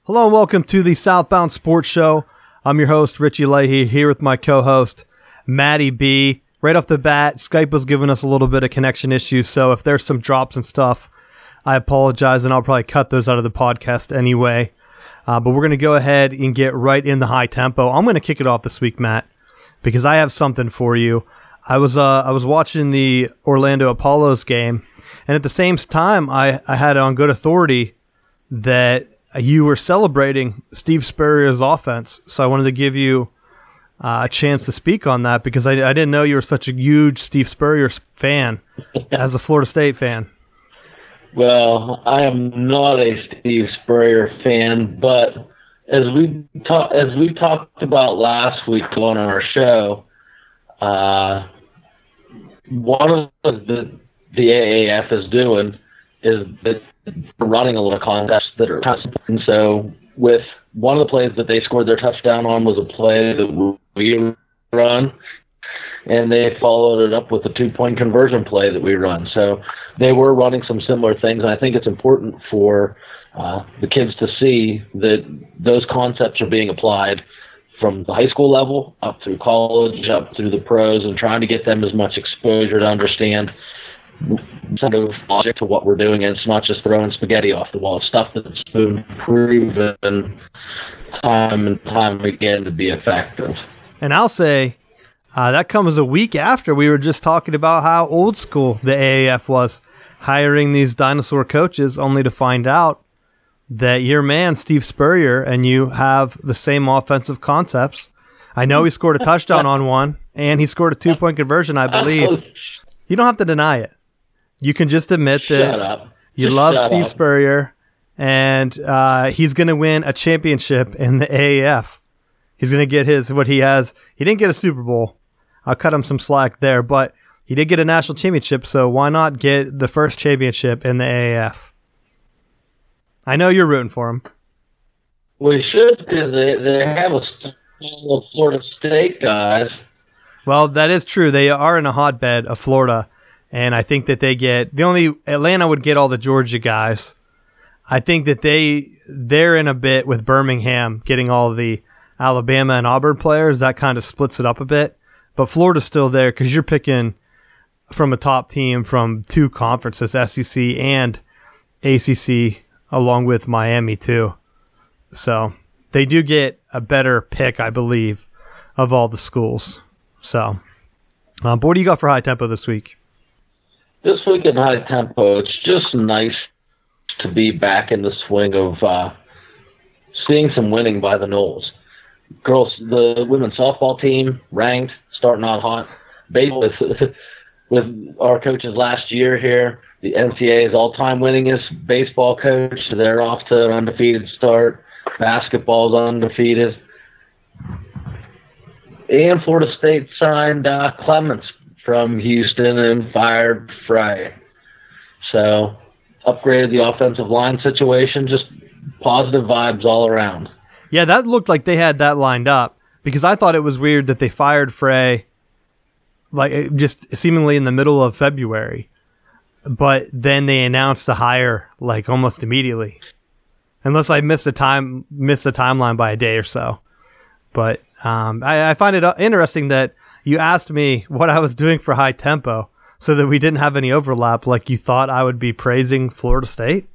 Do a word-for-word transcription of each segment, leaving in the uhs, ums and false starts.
Hello and welcome to the Southbound Sports Show. I'm your host, Richie Leahy, here with my co-host, Maddie B. Right off the bat, Skype was giving us a little bit of connection issues, so if there's some drops and stuff, I apologize, and I'll probably cut those out of the podcast anyway. Uh, but we're going to go ahead and get right in the high tempo. I'm going to kick it off this week, Matt, because I have something for you. I was uh, I was watching the Orlando Apollos game, and at the same time, I, I had on good authority that you were celebrating Steve Spurrier's offense, so I wanted to give you uh, a chance to speak on that because I, I didn't know you were such a huge Steve Spurrier fan as a Florida State fan. Well, I am not a Steve Spurrier fan, but as we talk, as we talked about last week on our show, uh, one of the the A A F is doing is that they're running a lot of contests that are constant. And so with one of the plays that they scored their touchdown on was a play that we run, and they followed it up with a two-point conversion play that we run. So they were running some similar things, and I think it's important for uh, the kids to see that those concepts are being applied from the high school level up through college, up through the pros, and trying to get them as much exposure to understand sort of logic to what we're doing, and it's not just throwing spaghetti off the wall. It's stuff that's been proven time and time again to be effective. And I'll say uh, that comes a week after we were just talking about how old school the A A F was, hiring these dinosaur coaches, only to find out that your man, Steve Spurrier, and you have the same offensive concepts. I know he scored a touchdown on one, and he scored a two-point conversion, I believe. You don't have to deny it. You can just admit that you Just love shut Steve up. Spurrier, and uh, he's going to win a championship in the A A F. He's going to get his, what he has. He didn't get a Super Bowl. I'll cut him some slack there, but he did get a national championship, so why not get the first championship in the A A F? I know you're rooting for him. We should, because they, they have a stable of Florida State guys. Well, that is true. They are in a hotbed of Florida, and I think that they get the only Atlanta would get all the Georgia guys. I think that they they're in a bit with Birmingham getting all the Alabama and Auburn players. That kind of splits it up a bit, but Florida's still there because you're picking from a top team from two conferences, S E C and A C C, along with Miami too. So they do get a better pick, I believe, of all the schools. So, um, but what do you got for high tempo this week? This week in high tempo, it's just nice to be back in the swing of uh, seeing some winning by the Noles. Girls, the women's softball team ranked, starting out hot. Baseball with, with our coaches last year here, the N C A A's all-time winningest baseball coach. They're off to an undefeated start. Basketball's undefeated. And Florida State signed uh, Clements from Houston and fired Frey. So, upgraded the offensive line situation. Just positive vibes all around. Yeah, that looked like they had that lined up because I thought it was weird that they fired Frey like just seemingly in the middle of February, but then they announced the hire like almost immediately. Unless I missed the time, missed the timeline by a day or so. But um, I, I find it interesting that you asked me what I was doing for high tempo so that we didn't have any overlap, like you thought I would be praising Florida State.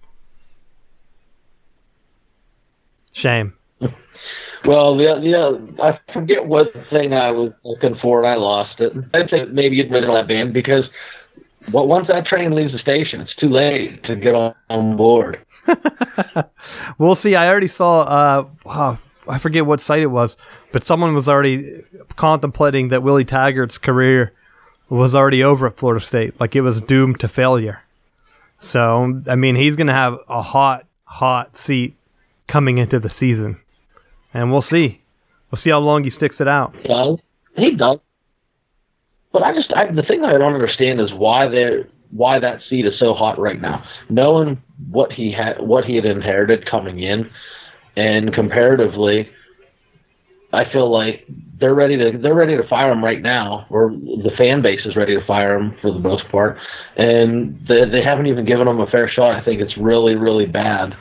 Shame. Well, yeah, yeah, I forget what thing I was looking for, and I lost it. I think maybe you'd rid of that band because well, once that train leaves the station, it's too late to get on, on board. We'll see. I already saw, uh, wow, I forget what site it was, but someone was already contemplating that Willie Taggart's career was already over at Florida State. Like it was doomed to failure. So, I mean, he's going to have a hot, hot seat coming into the season. And we'll see. We'll see how long he sticks it out. Yeah, he does. But I just, I, the thing that I don't understand is why they why that seat is so hot right now. Knowing what he had, what he had inherited coming in, and comparatively, I feel like they're ready to they're ready to fire him right now, or the fan base is ready to fire him for the most part, and they, they haven't even given him a fair shot. I think it's really, really bad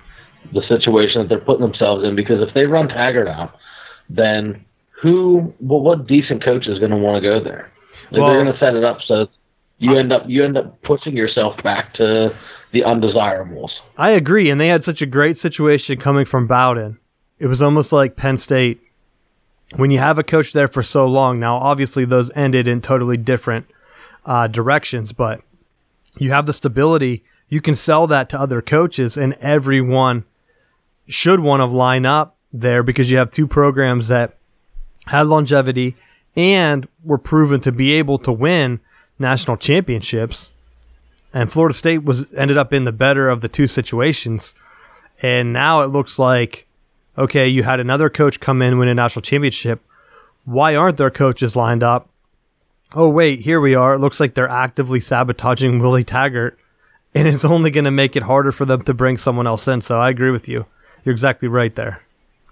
the situation that they're putting themselves in, because if they run Taggart out, then who, well, what decent coach is going to want to go there? Like, well, they're going to set it up so you end up you end up pushing yourself back to the undesirables. I agree, and they had such a great situation coming from Bowden. It was almost like Penn State. When you have a coach there for so long, now obviously those ended in totally different uh, directions, but you have the stability. You can sell that to other coaches, and everyone should want to line up there because you have two programs that had longevity and were proven to be able to win national championships. And Florida State was ended up in the better of the two situations. And now it looks like, okay, you had another coach come in, win a national championship. Why aren't their coaches lined up? Oh, wait, here we are. It looks like they're actively sabotaging Willie Taggart, and it's only going to make it harder for them to bring someone else in. So I agree with you. You're exactly right there.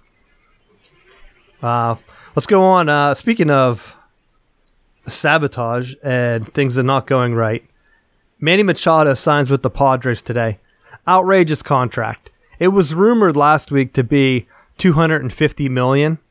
Uh, let's go on. Uh, speaking of sabotage and things that are not going right, Manny Machado signs with the Padres today. Outrageous contract. It was rumored last week to be two hundred fifty million dollars,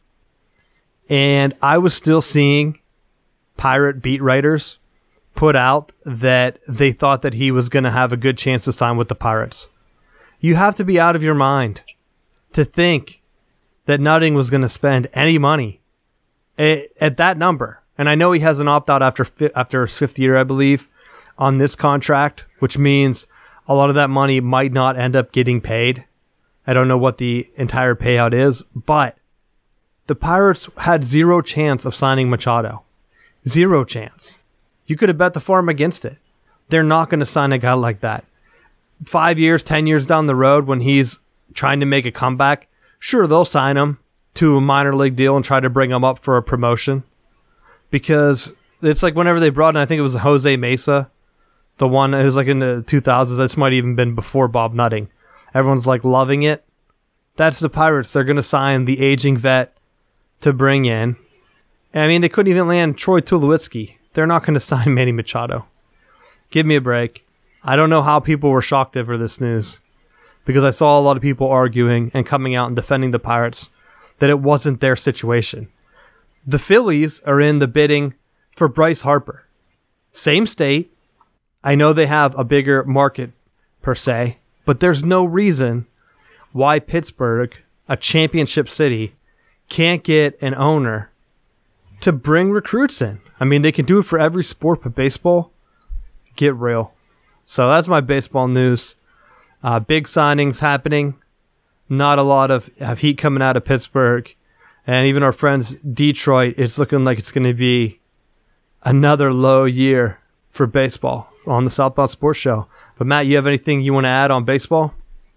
and I was still seeing Pirate beat writers put out that they thought that he was going to have a good chance to sign with the Pirates. You have to be out of your mind to think that Nutting was going to spend any money at, at that number. And I know he has an opt-out after after his fifth year, I believe, on this contract, which means a lot of that money might not end up getting paid. I don't know what the entire payout is, but the Pirates had zero chance of signing Machado. Zero chance. You could have bet the farm against it. They're not going to sign a guy like that. Five years, ten years down the road when he's trying to make a comeback, sure, they'll sign him to a minor league deal and try to bring him up for a promotion. Because it's like whenever they brought in, I think it was Jose Mesa, the one who was like in the two thousands. This might have even been before Bob Nutting. Everyone's like loving it. That's the Pirates. They're going to sign the aging vet to bring in. And I mean, they couldn't even land Troy Tulowitzki. They're not going to sign Manny Machado. Give me a break. I don't know how people were shocked over this news, because I saw a lot of people arguing and coming out and defending the Pirates that it wasn't their situation. The Phillies are in the bidding for Bryce Harper. Same state. I know they have a bigger market per se, but there's no reason why Pittsburgh, a championship city, can't get an owner to bring recruits in. I mean, they can do it for every sport, but baseball, get real. So that's my baseball news. Uh, big signings happening. Not a lot of, of heat coming out of Pittsburgh. And even our friends Detroit, it's looking like it's going to be another low year for baseball on the Southbound Sports Show. But Matt, you have anything you want to add on baseball?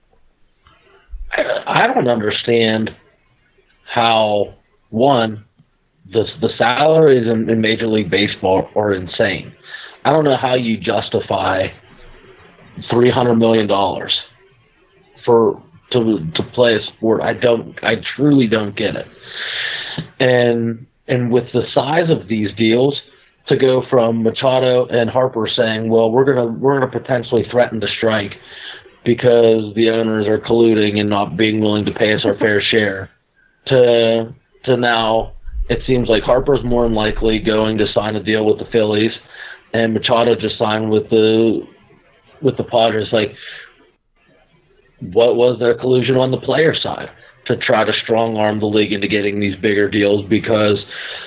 I don't understand how, one, the the salaries in, in Major League Baseball are insane. I don't know how you justify three hundred million dollars for to to play a sport. I don't. I truly don't get it. And and with the size of these deals, to go from Machado and Harper saying, "Well, we're gonna we're gonna potentially threaten to strike because the owners are colluding and not being willing to pay us our fair share," to to now it seems like Harper's more than likely going to sign a deal with the Phillies, and Machado just signed with the with the Padres. Like, what was their collusion on the player side to try to strong arm the league into getting these bigger deals? Because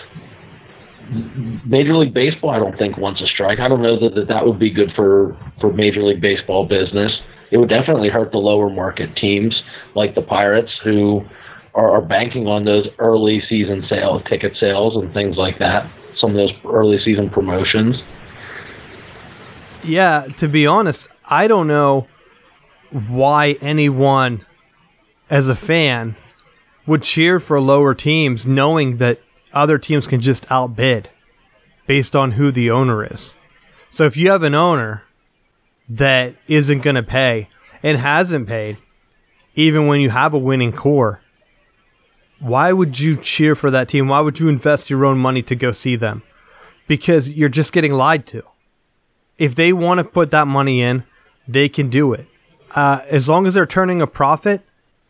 Major League Baseball, I don't think, wants a strike. I don't know that that, that would be good for, for Major League Baseball business. It would definitely hurt the lower market teams like the Pirates, who are, are banking on those early season sales, ticket sales, and things like that. Some of those early season promotions. Yeah, to be honest, I don't know why anyone as a fan would cheer for lower teams knowing that other teams can just outbid based on who the owner is. So if you have an owner that isn't going to pay and hasn't paid, even when you have a winning core, why would you cheer for that team? Why would you invest your own money to go see them? Because you're just getting lied to. If they want to put that money in, they can do it. Uh, as long as they're turning a profit,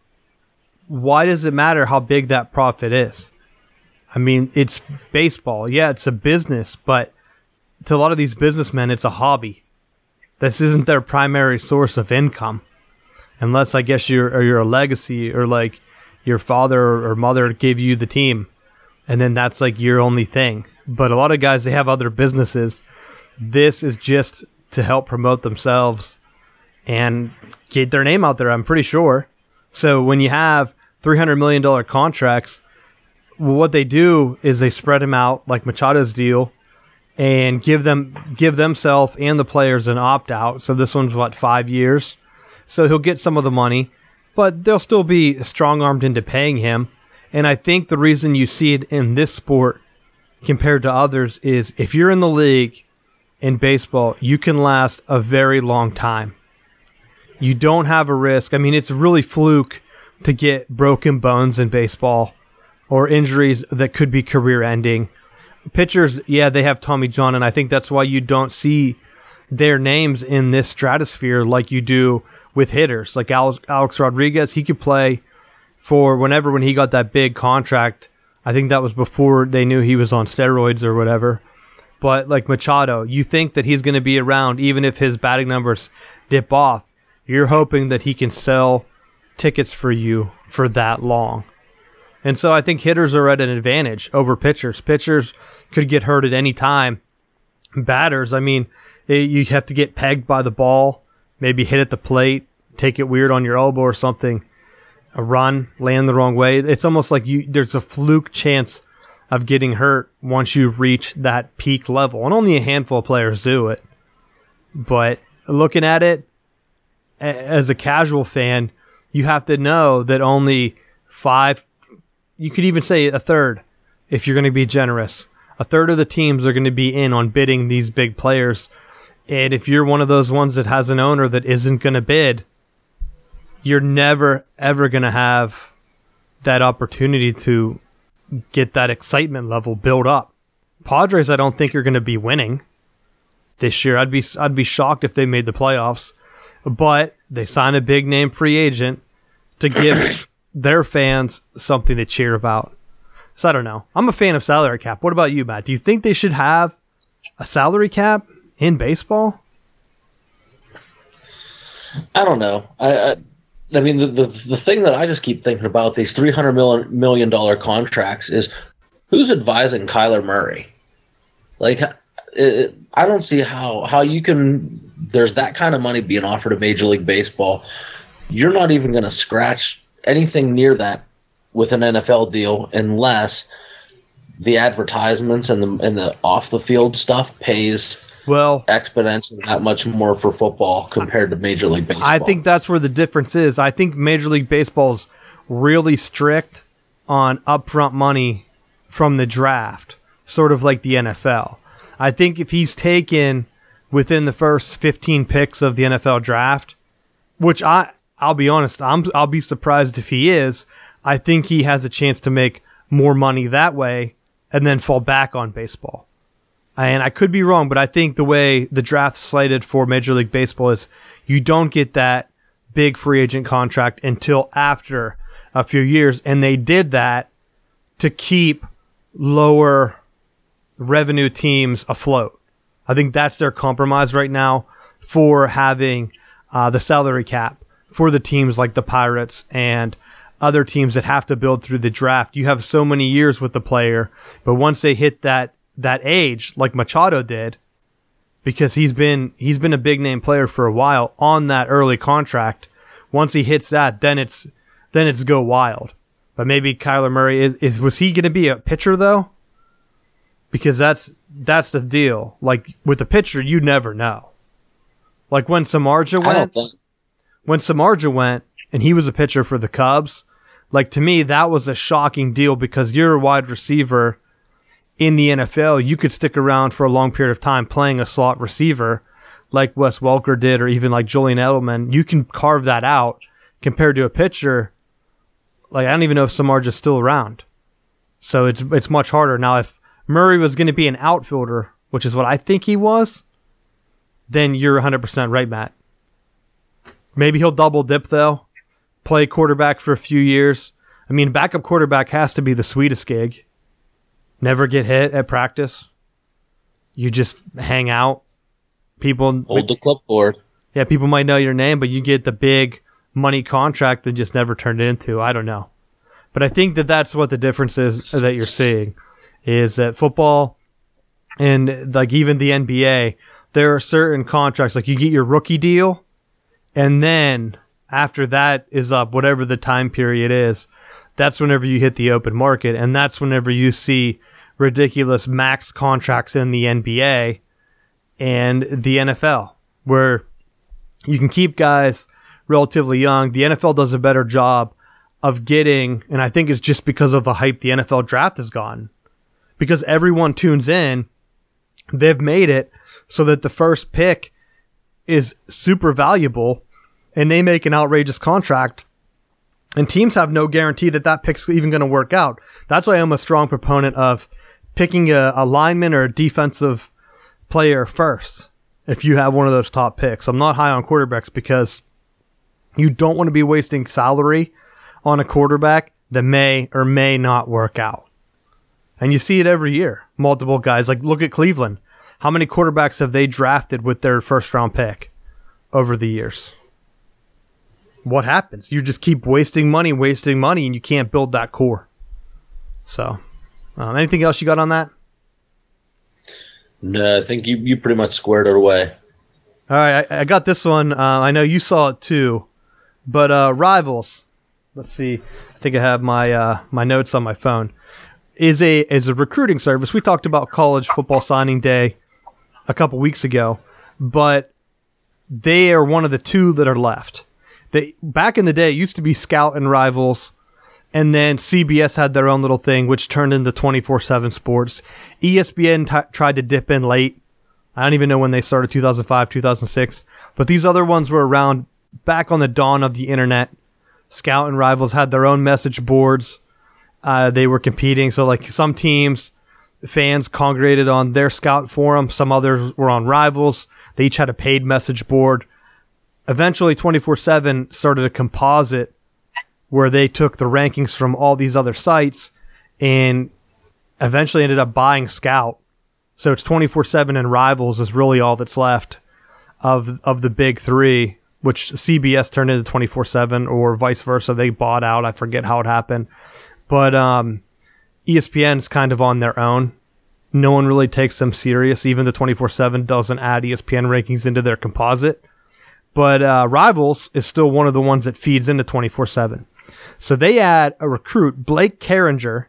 why does it matter how big that profit is? I mean, it's baseball. Yeah, it's a business, but to a lot of these businessmen, it's a hobby. This isn't their primary source of income. Unless, I guess, you're, or you're a legacy, or like your father or mother gave you the team, and then that's like your only thing. But a lot of guys, they have other businesses. This is just to help promote themselves and get their name out there, I'm pretty sure. So when you have three hundred million dollars contracts, well, what they do is they spread them out like Machado's deal and give them give themselves and the players an opt-out. So this one's, what, five years? So he'll get some of the money, but they'll still be strong-armed into paying him. And I think the reason you see it in this sport compared to others is if you're in the league in baseball, you can last a very long time. You don't have a risk. I mean, it's really fluke to get broken bones in baseball or injuries that could be career-ending. Pitchers, yeah, they have Tommy John, and I think that's why you don't see their names in this stratosphere like you do with hitters. Like Alex, Alex Rodriguez, he could play for whenever when he got that big contract. I think that was before they knew he was on steroids or whatever. But like Machado, you think that he's going to be around even if his batting numbers dip off. You're hoping that he can sell tickets for you for that long. And so I think hitters are at an advantage over pitchers. Pitchers could get hurt at any time. Batters, I mean, it, you have to get pegged by the ball, maybe hit at the plate, take it weird on your elbow or something, a run, land the wrong way. It's almost like you there's a fluke chance of getting hurt once you reach that peak level. And only a handful of players do it. But looking at it, as a casual fan, you have to know that only five, you could even say a third, if you're going to be generous. A third of the teams are going to be in on bidding these big players. And if you're one of those ones that has an owner that isn't going to bid, you're never, ever going to have that opportunity to get that excitement level build up. Padres, I don't think are going to be winning this year. I'd be I'd be shocked if they made the playoffs. But they signed a big name free agent to give their fans something to cheer about. So I don't know. I'm a fan of salary cap. What about you, Matt? Do you think they should have a salary cap in baseball? I don't know. I I, I mean, the, the the thing that I just keep thinking about these three hundred million dollars contracts is who's advising Kyler Murray? Like, it, I don't see how, how you can – there's that kind of money being offered to Major League Baseball. You're not even going to scratch anything near that with an N F L deal unless the advertisements and the and the off the field stuff pays well exponentially that much more for football compared to Major League Baseball. I think that's where the difference is. I think Major League Baseball's really strict on upfront money from the draft, sort of like the N F L. I think if he's taken within the first fifteen picks of the N F L draft, which I I'll be honest, I'm I'll be surprised if he is. I think he has a chance to make more money that way and then fall back on baseball. And I could be wrong, but I think the way the draft's slated for Major League Baseball is you don't get that big free agent contract until after a few years. And they did that to keep lower revenue teams afloat. I think that's their compromise right now for having uh, the salary cap for the teams like the Pirates and other teams that have to build through the draft. You have so many years with the player, but once they hit that that age, like Machado did, because he's been he's been a big name player for a while on that early contract. Once he hits that, then it's then it's go wild. But maybe Kyler Murray is, is was he going to be a pitcher though? Because that's that's the deal. Like with the pitcher, you never know. Like when Samardzija went, think- when Samardzija went, and he was a pitcher for the Cubs. Like to me, that was a shocking deal because you're a wide receiver in the N F L. You could stick around for a long period of time playing a slot receiver, like Wes Welker did, or even like Julian Edelman. You can carve that out compared to a pitcher. Like I don't even know if Samardzija's still around, so it's it's much harder now. If Murray was going to be an outfielder, which is what I think he was, then you're one hundred percent right, Matt. Maybe he'll double dip, though, play quarterback for a few years, I mean, backup quarterback has to be the sweetest gig. Never get hit at practice. You just hang out. People hold the clipboard. Yeah, people might know your name, but you get the big money contract and just never turned it into. I don't know. But I think that that's what the difference is that you're seeing, is that football and like even the N B A, there are certain contracts, like you get your rookie deal, and then after that is up, whatever the time period is, that's whenever you hit the open market, and that's whenever you see ridiculous max contracts in the N B A and the N F L, where you can keep guys relatively young. The N F L does a better job of getting, and I think it's just because of the hype the N F L draft has gotten, because everyone tunes in. They've made it so that the first pick is super valuable, and they make an outrageous contract, and teams have no guarantee that that pick's even going to work out. That's why I'm a strong proponent of picking a, a lineman or a defensive player first if you have one of those top picks. I'm not high on quarterbacks because you don't want to be wasting salary on a quarterback that may or may not work out. And you see it every year. Multiple guys. Like, look at Cleveland. How many quarterbacks have they drafted with their first round pick over the years? What happens? You just keep wasting money, wasting money, and you can't build that core. So, um, anything else you got on that? No, I think you, you pretty much squared it away. All right, I, I got this one. Uh, I know you saw it too. But uh, Rivals, let's see. I think I have my uh, my notes on my phone. Is a is a recruiting service. We talked about college football signing day a couple weeks ago, but they are one of the two that are left. They back in the day it used to be Scout and Rivals, and then C B S had their own little thing, which turned into twenty-four seven Sports. E S P N t- tried to dip in late. I don't even know when they started, two thousand five, two thousand six, but these other ones were around back on the dawn of the internet. Scout and Rivals had their own message boards. Uh, they were competing. So like some teams, fans congregated on their Scout forum. Some others were on Rivals. They each had a paid message board. Eventually twenty-four seven started a composite where they took the rankings from all these other sites and eventually ended up buying Scout. So it's twenty-four seven and Rivals is really all that's left of of the big three, which C B S turned into twenty-four seven or vice versa. They bought out. I forget how it happened. But um, E S P N's kind of on their own. No one really takes them serious. Even the twenty-four seven doesn't add E S P N rankings into their composite. But uh, Rivals is still one of the ones that feeds into twenty-four seven. So they add a recruit, Blake Carringer,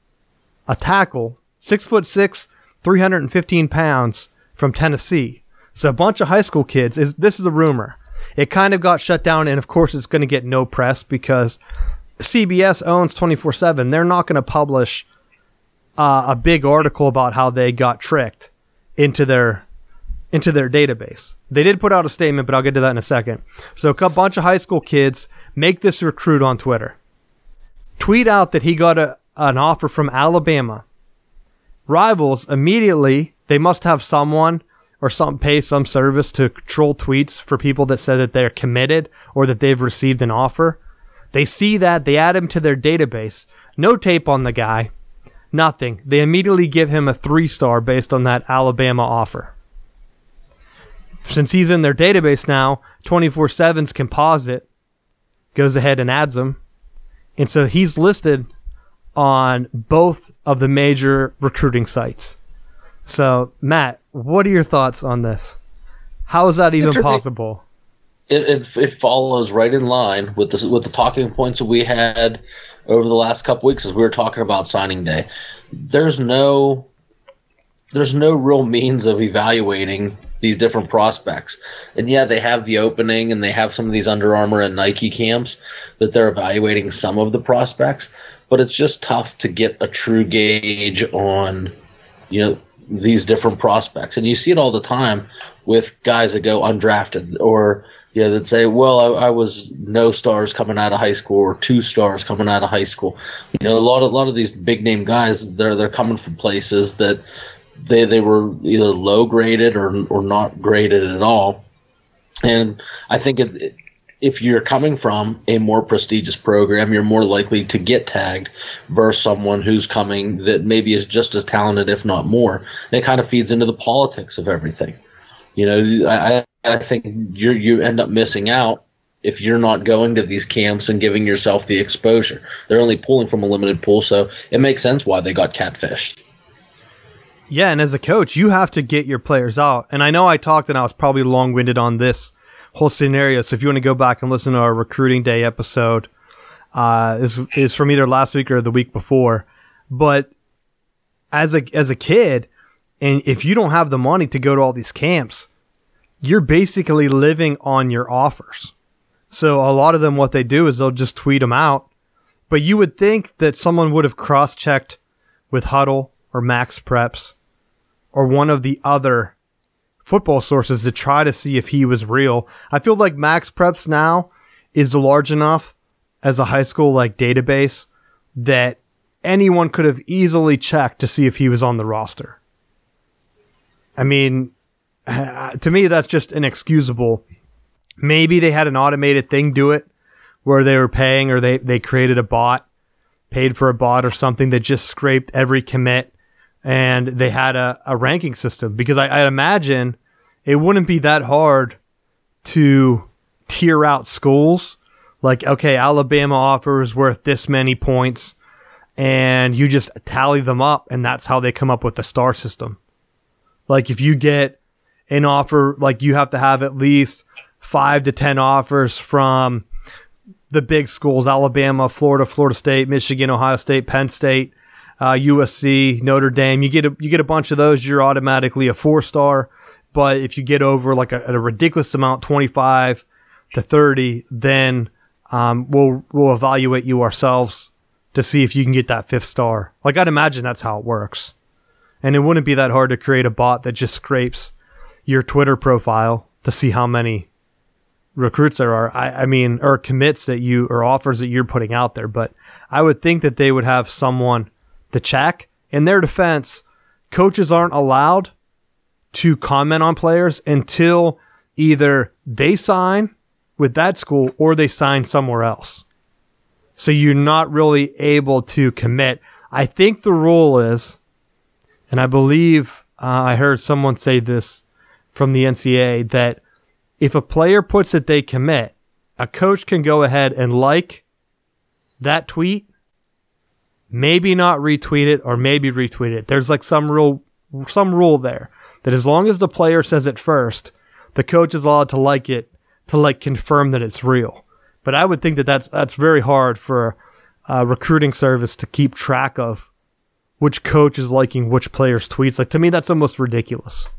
a tackle, six foot six, three hundred fifteen pounds from Tennessee. So a bunch of high school kids. Is This is a rumor. It kind of got shut down, and of course it's going to get no press because C B S owns twenty-four seven. They're not going to publish uh, a big article about how they got tricked into their into their database. They did put out a statement, but I'll get to that in a second. So a bunch of high school kids make this recruit on Twitter. Tweet out that he got a, an offer from Alabama. Rivals immediately, they must have someone or some pay some service to troll tweets for people that say that they're committed or that they've received an offer. They see that, they add him to their database. No tape on the guy. Nothing. They immediately give him a three-star based on that Alabama offer. Since he's in their database now, twenty-four seven's composite goes ahead and adds him. And so he's listed on both of the major recruiting sites. So, Matt, what are your thoughts on this? How is that even possible? It, it it follows right in line with the with the talking points that we had over the last couple weeks as we were talking about signing day. There's no there's no real means of evaluating these different prospects. And yeah, they have the opening and they have some of these Under Armour and Nike camps that they're evaluating some of the prospects, but it's just tough to get a true gauge on, you know, these different prospects. And you see it all the time with guys that go undrafted or, you know, that say, well, I, I was no stars coming out of high school or two stars coming out of high school. You know, a lot of, a lot of these big name guys, they're, they're coming from places that they, they were either low graded or, or not graded at all. And I think it, it if you're coming from a more prestigious program, you're more likely to get tagged versus someone who's coming that maybe is just as talented, if not more. And it kind of feeds into the politics of everything. You know, I, I think you you end up missing out if you're not going to these camps and giving yourself the exposure. They're only pulling from a limited pool, so it makes sense why they got catfished. Yeah, and as a coach, you have to get your players out. And I know I talked and I was probably long-winded on this whole scenario, so if you want to go back and listen to our recruiting day episode, uh, is is from either last week or the week before. But as a as a kid, and if you don't have the money to go to all these camps, you're basically living on your offers. So a lot of them, what they do is they'll just tweet them out. But you would think that someone would have cross-checked with Huddle or Max Preps or one of the other football sources to try to see if he was real. I feel like Max Preps now is large enough as a high school like database that anyone could have easily checked to see if he was on the roster. I mean, to me, that's just inexcusable. Maybe they had an automated thing do it where they were paying, or they, they created a bot, paid for a bot or something that just scraped every commit, and they had a, a ranking system. Because I, I imagine it wouldn't be that hard to tier out schools. Like, okay, Alabama offers worth this many points, and you just tally them up, and that's how they come up with the star system. Like, if you get an offer, like you have to have at least five to ten offers from the big schools: Alabama, Florida, Florida State, Michigan, Ohio State, Penn State, uh, U S C, Notre Dame. You get a, you get a bunch of those, you're automatically a four star. But if you get over like a, a ridiculous amount, twenty-five to thirty, then um, we'll we'll evaluate you ourselves to see if you can get that fifth star. Like, I'd imagine that's how it works. And it wouldn't be that hard to create a bot that just scrapes your Twitter profile to see how many recruits there are. I, I mean, or commits that you, or offers that you're putting out there. But I would think that they would have someone to check. In their defense, coaches aren't allowed to comment on players until either they sign with that school or they sign somewhere else. So you're not really able to commit. I think the rule is, and I believe uh, I heard someone say this from the N C A A, that if a player puts that they commit, a coach can go ahead and like that tweet, maybe not retweet it, or maybe retweet it. There's like some rule, some rule there that as long as the player says it first, the coach is allowed to like it to like confirm that it's real. But I would think that that's that's very hard for a recruiting service to keep track of which coach is liking which player's tweets. Like, to me, that's almost ridiculous.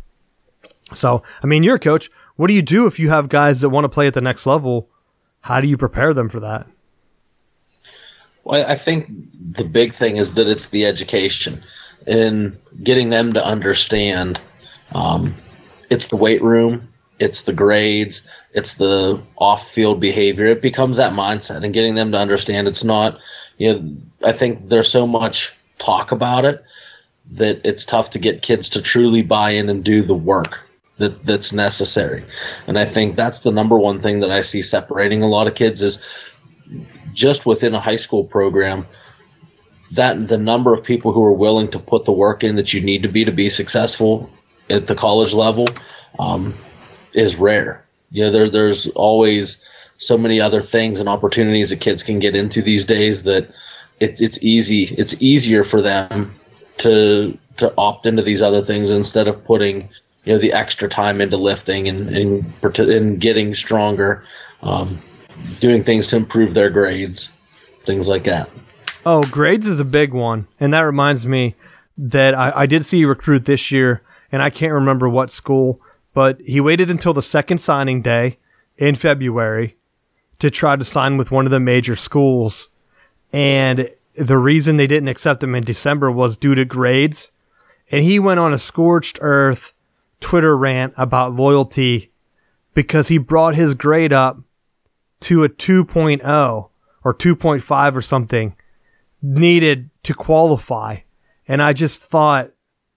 So, I mean, you're a coach. What do you do if you have guys that want to play at the next level? How do you prepare them for that? Well, I think the big thing is that it's the education and getting them to understand um, it's the weight room, it's the grades, it's the off-field behavior. It becomes that mindset, and getting them to understand it's not, you know, I think there's so much talk about it that it's tough to get kids to truly buy in and do the work that that's necessary. And I think that's the number one thing that I see separating a lot of kids is just within a high school program, that the number of people who are willing to put the work in that you need to be to be successful at the college level um, is rare. You know, there, there's always so many other things and opportunities that kids can get into these days that it's it's easy. It's easier for them to to opt into these other things instead of putting, you know, the extra time into lifting and and, and getting stronger, um, doing things to improve their grades, things like that. Oh, grades is a big one. And that reminds me that I, I did see a recruit this year, and I can't remember what school, but he waited until the second signing day in February to try to sign with one of the major schools. And the reason they didn't accept him in December was due to grades. And he went on a scorched earth Twitter rant about loyalty because he brought his grade up to a two point oh or two point five or something needed to qualify. And I just thought,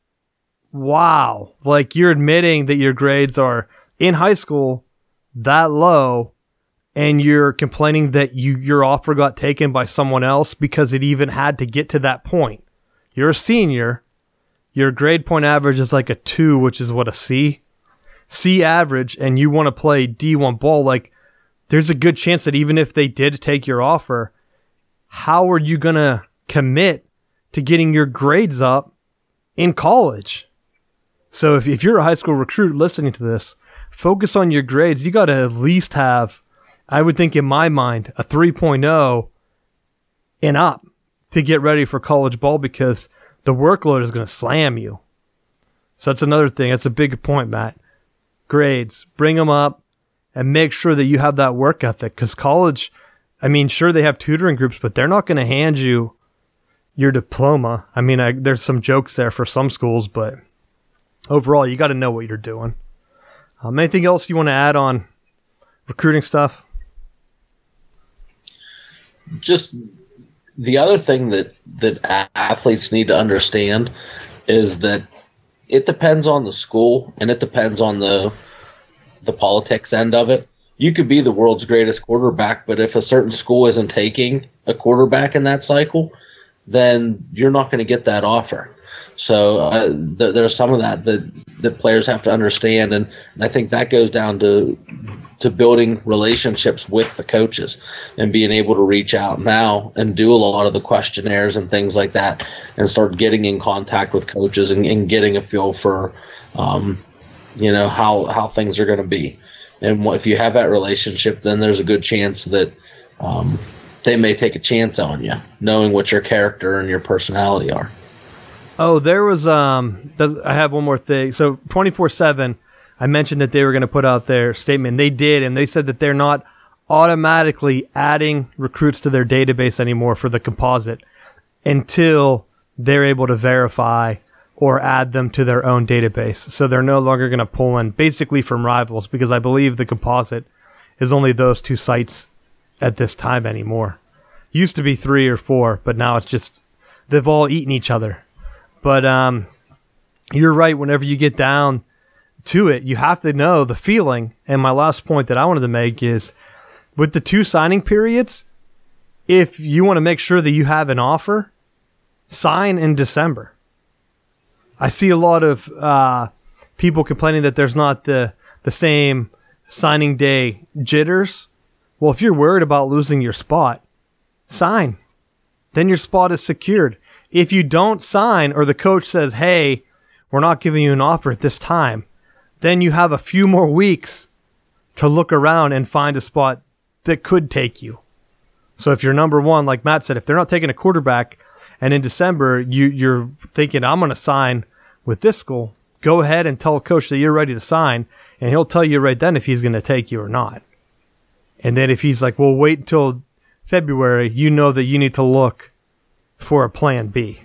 wow, like, you're admitting that your grades are in high school that low, and you're complaining that you your offer got taken by someone else because it even had to get to that point. You're a senior. Your grade point average is like a two, which is what, a C? C average, and you want to play D one ball. Like, there's a good chance that even if they did take your offer, how are you going to commit to getting your grades up in college? So if, if you're a high school recruit listening to this, focus on your grades. You got to at least have, I would think in my mind, a three point oh and up to get ready for college ball, because the workload is going to slam you. So that's another thing. That's a big point, Matt. Grades, bring them up and make sure that you have that work ethic, because college, I mean, sure, they have tutoring groups, but they're not going to hand you your diploma. I mean, I, there's some jokes there for some schools, but overall, you got to know what you're doing. Um, anything else you want to add on recruiting stuff? Just the other thing that, that athletes need to understand is that it depends on the school, and it depends on the the politics end of it. You could be the world's greatest quarterback, but if a certain school isn't taking a quarterback in that cycle, then you're not going to get that offer. So uh, th- there's some of that, that that players have to understand, and, and I think that goes down to to building relationships with the coaches and being able to reach out now and do a lot of the questionnaires and things like that, and start getting in contact with coaches and, and getting a feel for, um, you know, how how things are going to be. And if you have that relationship, then there's a good chance that um, they may take a chance on you, knowing what your character and your personality are. Oh, there was, um, does, I have one more thing. So twenty-four seven, I mentioned that they were going to put out their statement. They did, and they said that they're not automatically adding recruits to their database anymore for the composite until they're able to verify or add them to their own database. So they're no longer going to pull in basically from rivals, because I believe the composite is only those two sites at this time anymore. Used to be three or four, but now it's just, they've all eaten each other. But um, you're right. Whenever you get down to it, you have to know the feeling. And my last point that I wanted to make is, with the two signing periods, if you want to make sure that you have an offer, sign in December. I see a lot of uh, people complaining that there's not the the same signing day jitters. Well, if you're worried about losing your spot, sign. Then your spot is secured. If you don't sign, or the coach says, hey, we're not giving you an offer at this time, then you have a few more weeks to look around and find a spot that could take you. So if you're number one, like Matt said, if they're not taking a quarterback, and in December you, you're thinking, I'm going to sign with this school, go ahead and tell a coach that you're ready to sign, and he'll tell you right then if he's going to take you or not. And then if he's like, well, wait until February, you know that you need to look for a plan B.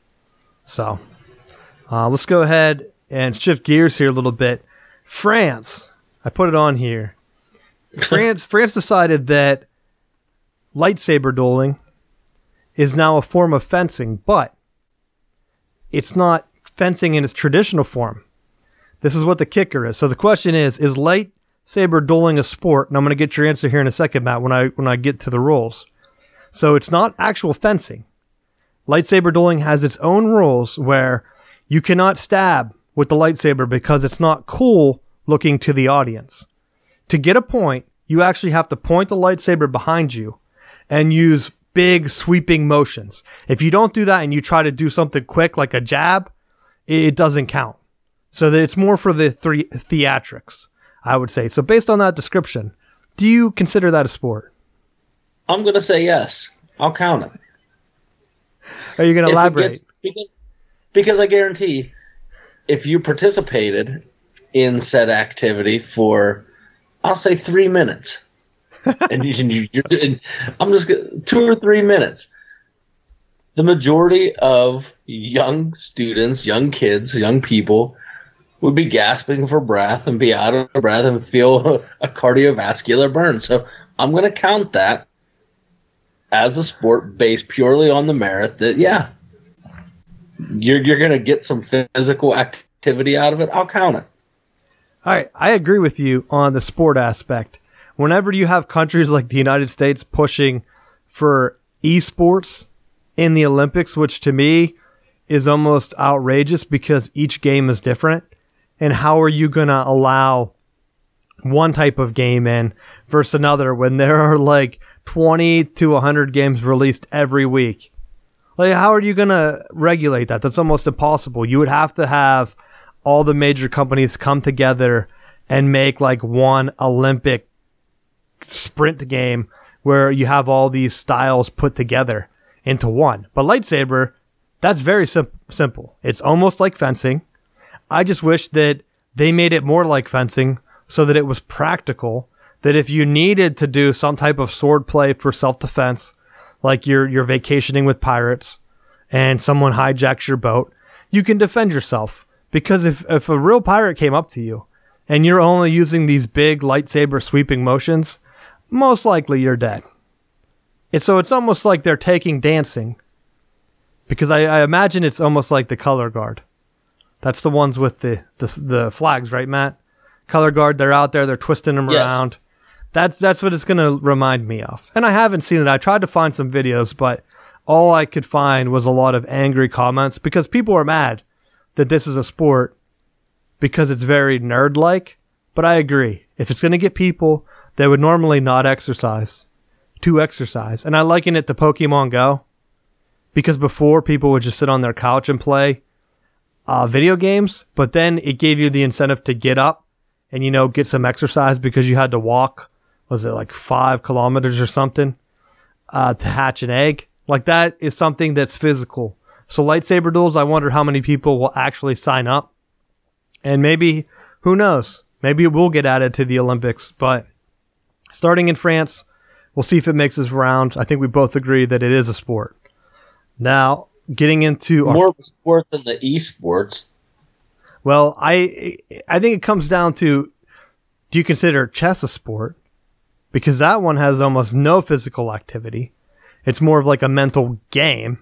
So uh, let's go ahead and shift gears here a little bit. France, I put it on here. France, France decided that lightsaber dueling is now a form of fencing, but it's not fencing in its traditional form. This is what the kicker is. So the question is, is lightsaber dueling a sport? And I'm going to get your answer here in a second, Matt, when I when I get to the rules. So it's not actual fencing. Lightsaber dueling has its own rules where you cannot stab with the lightsaber because it's not cool looking to the audience. To get a point, you actually have to point the lightsaber behind you and use big sweeping motions. If you don't do that and you try to do something quick like a jab, it doesn't count. So that it's more for the three theatrics, I would say. So based on that description, do you consider that a sport? I'm going to say yes. I'll count it. Are you going to elaborate? Gets, because, because I guarantee, if you participated in said activity for, I'll say three minutes, and you, you're doing, I'm just gonna, two or three minutes, the majority of young students, young kids, young people would be gasping for breath and be out of breath and feel a cardiovascular burn. So I'm going to count that as a sport based purely on the merit that, yeah, you're you're going to get some physical activity out of it. I'll count it. All right. I agree with you on the sport aspect. whenever you have countries like the United States pushing for esports in the Olympics, which to me is almost outrageous because each game is different. And how are you going to allow one type of game in versus another when there are like twenty to one hundred games released every week? Like, how are you going to regulate that? That's almost impossible. You would have to have all the major companies come together and make like one Olympic sprint game where you have all these styles put together into one. But lightsaber, that's very sim- simple. It's almost like fencing. I just wish that they made it more like fencing so that it was practical, that if you needed to do some type of sword play for self-defense, like you're you're vacationing with pirates and someone hijacks your boat, you can defend yourself. Because if, if a real pirate came up to you and you're only using these big lightsaber sweeping motions, most likely you're dead. It's, so it's almost like they're taking dancing. Because I, I imagine it's almost like the color guard. That's the ones with the, the, the flags, right, Matt? Color guard, they're out there, they're twisting them yes. around. That's that's what it's going to remind me of. And I haven't seen it. I tried to find some videos, but all I could find was a lot of angry comments because people are mad that this is a sport because it's very nerd-like. But I agree. If it's going to get people that would normally not exercise to exercise, and I liken it to Pokemon Go, because before people would just sit on their couch and play uh, video games, but then it gave you the incentive to get up and, you know, get some exercise because you had to walk, was it like five kilometers or something, uh, to hatch an egg. Like that is something that's physical. So lightsaber duels, I wonder how many people will actually sign up. And maybe, who knows, maybe it will get added to the Olympics. But starting in France, we'll see if it makes its rounds. I think we both agree that it is a sport. Now, getting into... More our, of a sport than the esports. Well, I I think it comes down to, do you consider chess a sport? Because that one has almost no physical activity. It's more of like a mental game.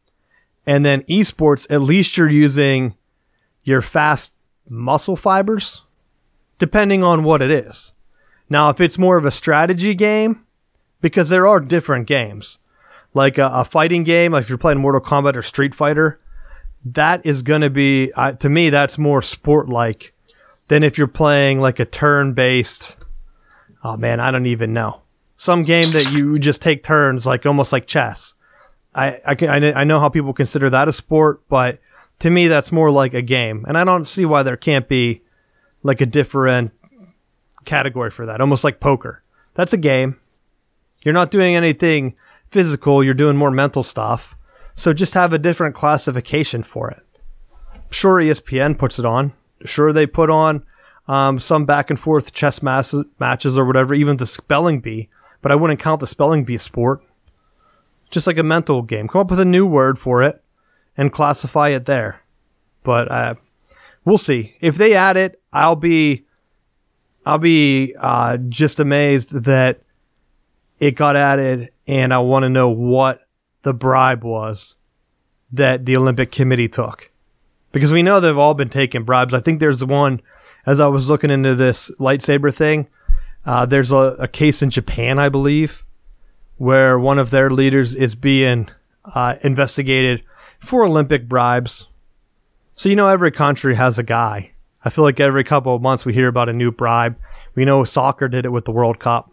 And then esports, at least you're using your fast muscle fibers, depending on what it is. Now, if it's more of a strategy game, because there are different games, like a, a fighting game, like if you're playing Mortal Kombat or Street Fighter, that is going to be, uh, to me, that's more sport-like than if you're playing like a turn-based, oh man, I don't even know. Some game that you just take turns, like almost like chess. I, I, can, I know how people consider that a sport, but to me, that's more like a game. And I don't see why there can't be like a different category for that, almost like poker. That's a game. You're not doing anything physical, you're doing more mental stuff. So just have a different classification for it. Sure, E S P N puts it on. Sure, they put on um, some back and forth chess mass- matches or whatever, even the spelling bee. But I wouldn't count the spelling bee sport. Just like a mental game. Come up with a new word for it and classify it there. But uh, we'll see. If they add it, I'll be, I'll be uh, just amazed that it got added, and I want to know what the bribe was that the Olympic Committee took. Because we know they've all been taking bribes. I think there's one, as I was looking into this lightsaber thing, uh, there's a, a case in Japan, I believe, where one of their leaders is being uh, investigated for Olympic bribes. So, you know, every country has a guy. I feel like every couple of months we hear about a new bribe. We know soccer did it with the World Cup.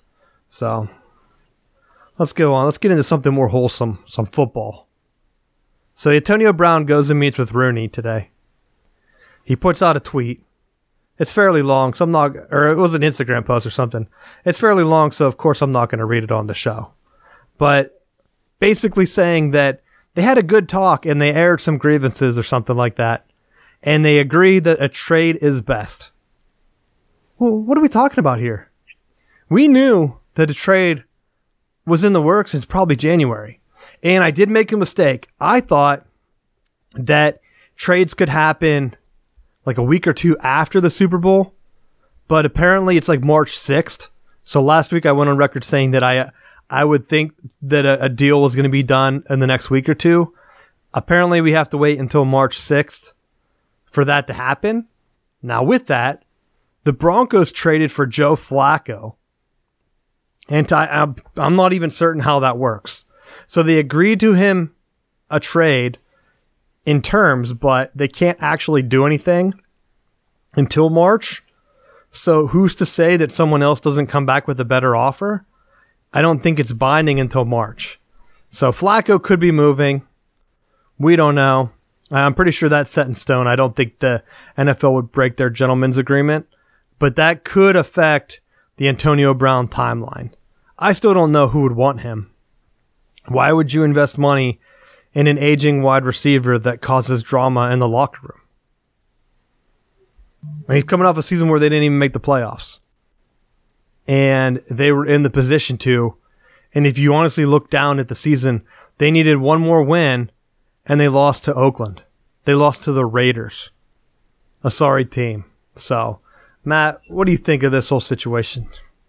So let's go on. Let's get into something more wholesome, some football. So Antonio Brown goes and meets with Rooney today. He puts out a tweet. It's fairly long, so I'm not, or it was an Instagram post or something. It's fairly long, so of course I'm not going to read it on the show. But basically saying that they had a good talk and they aired some grievances or something like that. And they agreed that a trade is best. Well, what are we talking about here? We knew that a trade was in the works since probably January. And I did make a mistake. I thought that trades could happen like a week or two after the Super Bowl, but apparently it's like March sixth. So last week I went on record saying that I I would think that a, a deal was going to be done in the next week or two. Apparently we have to wait until March sixth for that to happen. Now with that, the Broncos traded for Joe Flacco And to, I'm, I'm not even certain how that works. So they agreed to him a trade in terms, but they can't actually do anything until March. So who's to say that someone else doesn't come back with a better offer? I don't think it's binding until March. So Flacco could be moving. We don't know. I'm pretty sure that's set in stone. I don't think the N F L would break their gentleman's agreement, but that could affect the Antonio Brown timeline. I still don't know who would want him. Why would you invest money in an aging wide receiver that causes drama in the locker room? I mean, he's coming off a season where they didn't even make the playoffs. And they were in the position to. And if you honestly look down at the season, they needed one more win, and they lost to Oakland. They lost to the Raiders. A sorry team. So, Matt, what do you think of this whole situation?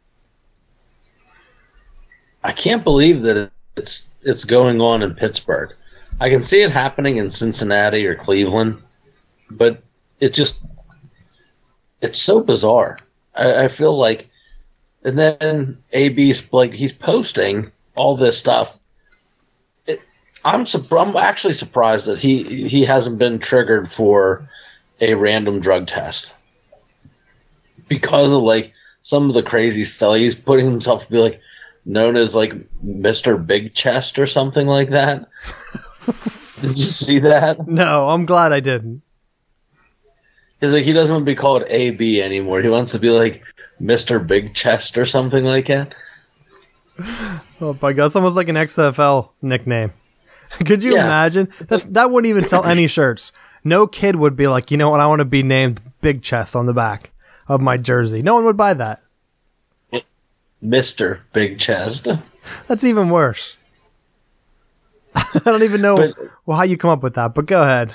I can't believe that it's it's going on in Pittsburgh. I can see it happening in Cincinnati or Cleveland, but it just it's so bizarre. I, I feel like, and then A B's like he's posting all this stuff. It, I'm I'm actually surprised that he he hasn't been triggered for a random drug test because of like some of the crazy stuff. He's putting himself to be like known as like Mister Big Chest or something like that. Did you see that? No, I'm glad I didn't. He's like he doesn't want to be called A B anymore. He wants to be like Mister Big Chest or something like that. Oh my God, it's almost like an X F L nickname. Could you yeah. imagine? That's that wouldn't even sell any shirts. No kid would be like, you know what, I want to be named Big Chest on the back of my jersey. No one would buy that. Mister Big Chest. That's even worse. I don't even know but, well, how you come up with that, but go ahead.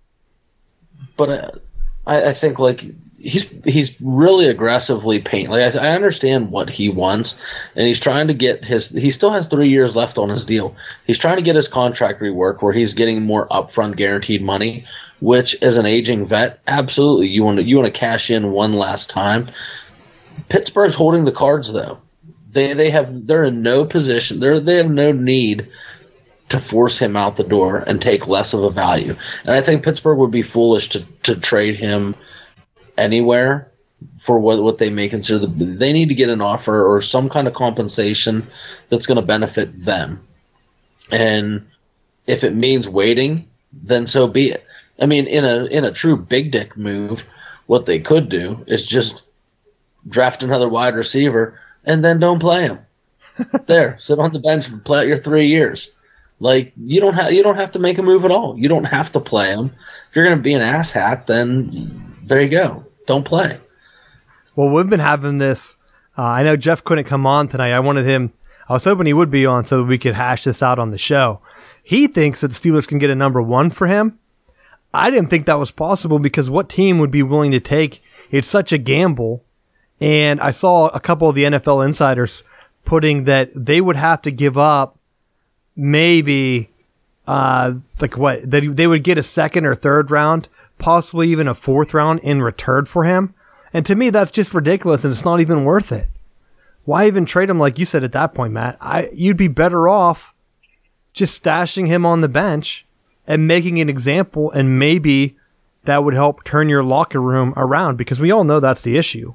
But uh, I, I think like he's he's really aggressively paint. Like I, I understand what he wants, and he's trying to get his. He still has three years left on his deal. He's trying to get his contract reworked, where he's getting more upfront guaranteed money. Which, as an aging vet, absolutely you want to you want to cash in one last time. Pittsburgh's holding the cards though. They they have they're in no position. They they have no need to force him out the door and take less of a value. And I think Pittsburgh would be foolish to, to trade him anywhere for what what they may consider. The, they need to get an offer or some kind of compensation that's going to benefit them. And if it means waiting, then so be it. I mean, in a in a true big dick move, what they could do is just draft another wide receiver and then don't play him. There, sit on the bench and play out your three years. Like you don't have you don't have to make a move at all. You don't have to play him. If you're going to be an asshat, then there you go. Don't play. Well, we've been having this. Uh, I know Jeff couldn't come on tonight. I wanted him. I was hoping he would be on so that we could hash this out on the show. He thinks that the Steelers can get a number one for him. I didn't think that was possible because what team would be willing to take? It's such a gamble. And I saw a couple of the N F L insiders putting that they would have to give up maybe uh, like what that they would get a second or third round, possibly even a fourth round in return for him. And to me, that's just ridiculous, and it's not even worth it. Why even trade him like you said at that point, Matt? I you'd be better off just stashing him on the bench and making an example, and maybe that would help turn your locker room around because we all know that's the issue.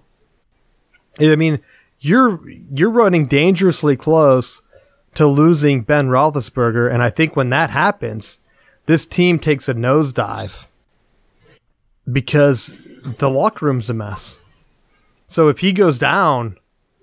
I mean, you're you're running dangerously close to losing Ben Roethlisberger, and I think when that happens, this team takes a nosedive because the locker room's a mess. So if he goes down,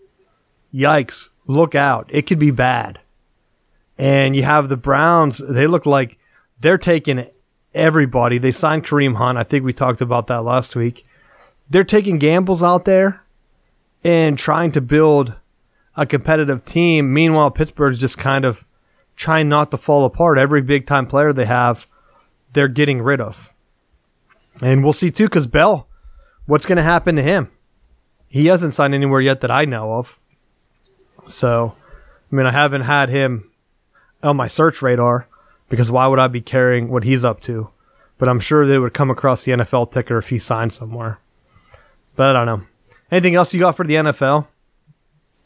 yikes, look out. It could be bad. And you have the Browns, they look like they're taking everybody. They signed Kareem Hunt. I think we talked about that last week. They're taking gambles out there and trying to build a competitive team. Meanwhile, Pittsburgh's just kind of trying not to fall apart. Every big-time player they have, they're getting rid of. And we'll see, too, because Bell, what's going to happen to him? He hasn't signed anywhere yet that I know of. So, I mean, I haven't had him on my search radar because why would I be caring what he's up to? But I'm sure they would come across the N F L ticker if he signed somewhere. But I don't know. Anything else you got for the N F L?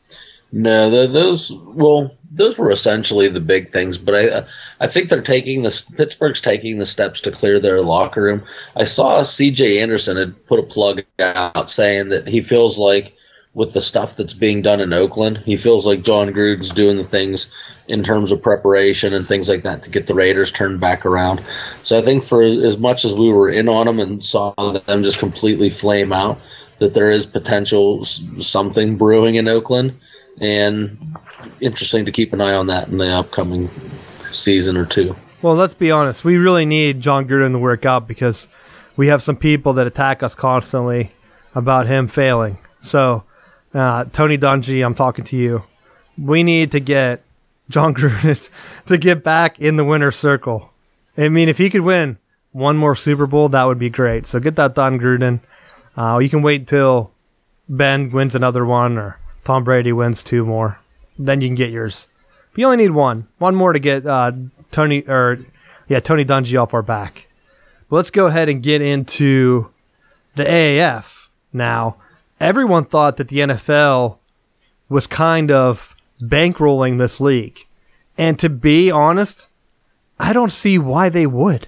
No, the, those well, those were essentially the big things. But I, I think they're taking the Pittsburgh's taking the steps to clear their locker room. I saw C J Anderson had put a plug out saying that he feels like with the stuff that's being done in Oakland, he feels like John Gruden's doing the things in terms of preparation and things like that to get the Raiders turned back around. So I think for as much as we were in on them and saw them just completely flame out, that there is potential something brewing in Oakland, and interesting to keep an eye on that in the upcoming season or two. Well, let's be honest. We really need John Gruden to work out because we have some people that attack us constantly about him failing. So, uh, Tony Dungy, I'm talking to you. We need to get John Gruden to get back in the winner's circle. I mean, if he could win one more Super Bowl, that would be great. So get that done, Gruden. Uh, you can wait till Ben wins another one or Tom Brady wins two more. Then you can get yours. But you only need one. One more to get uh, Tony or yeah, Tony Dungy off our back. But let's go ahead and get into the A A F now. Everyone thought that the N F L was kind of bankrolling this league. And to be honest, I don't see why they would.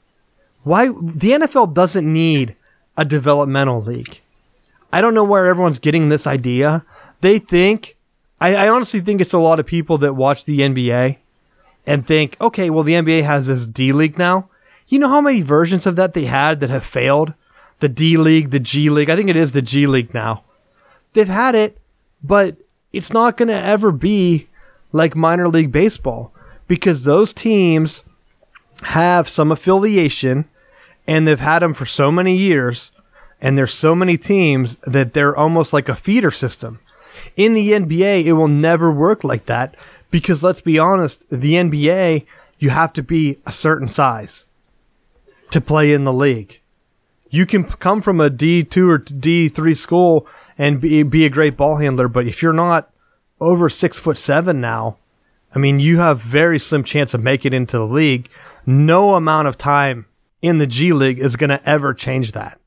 Why the N F L doesn't need a developmental league. I don't know where everyone's getting this idea. They think, I, I honestly think it's a lot of people that watch the N B A and think, okay, well, the N B A has this D League now. You know how many versions of that they had that have failed? The D League, the G League. I think it is the G League now. They've had it, but it's not going to ever be like minor league baseball because those teams have some affiliation and they've had them for so many years and there's so many teams that they're almost like a feeder system. In the N B A, it will never work like that because let's be honest, the N B A, you have to be a certain size to play in the league. You can come from a D two or D three school and be, be a great ball handler, but if you're not over six foot seven now, I mean, you have very slim chance of making it into the league. No amount of time in the G League is going to ever change that.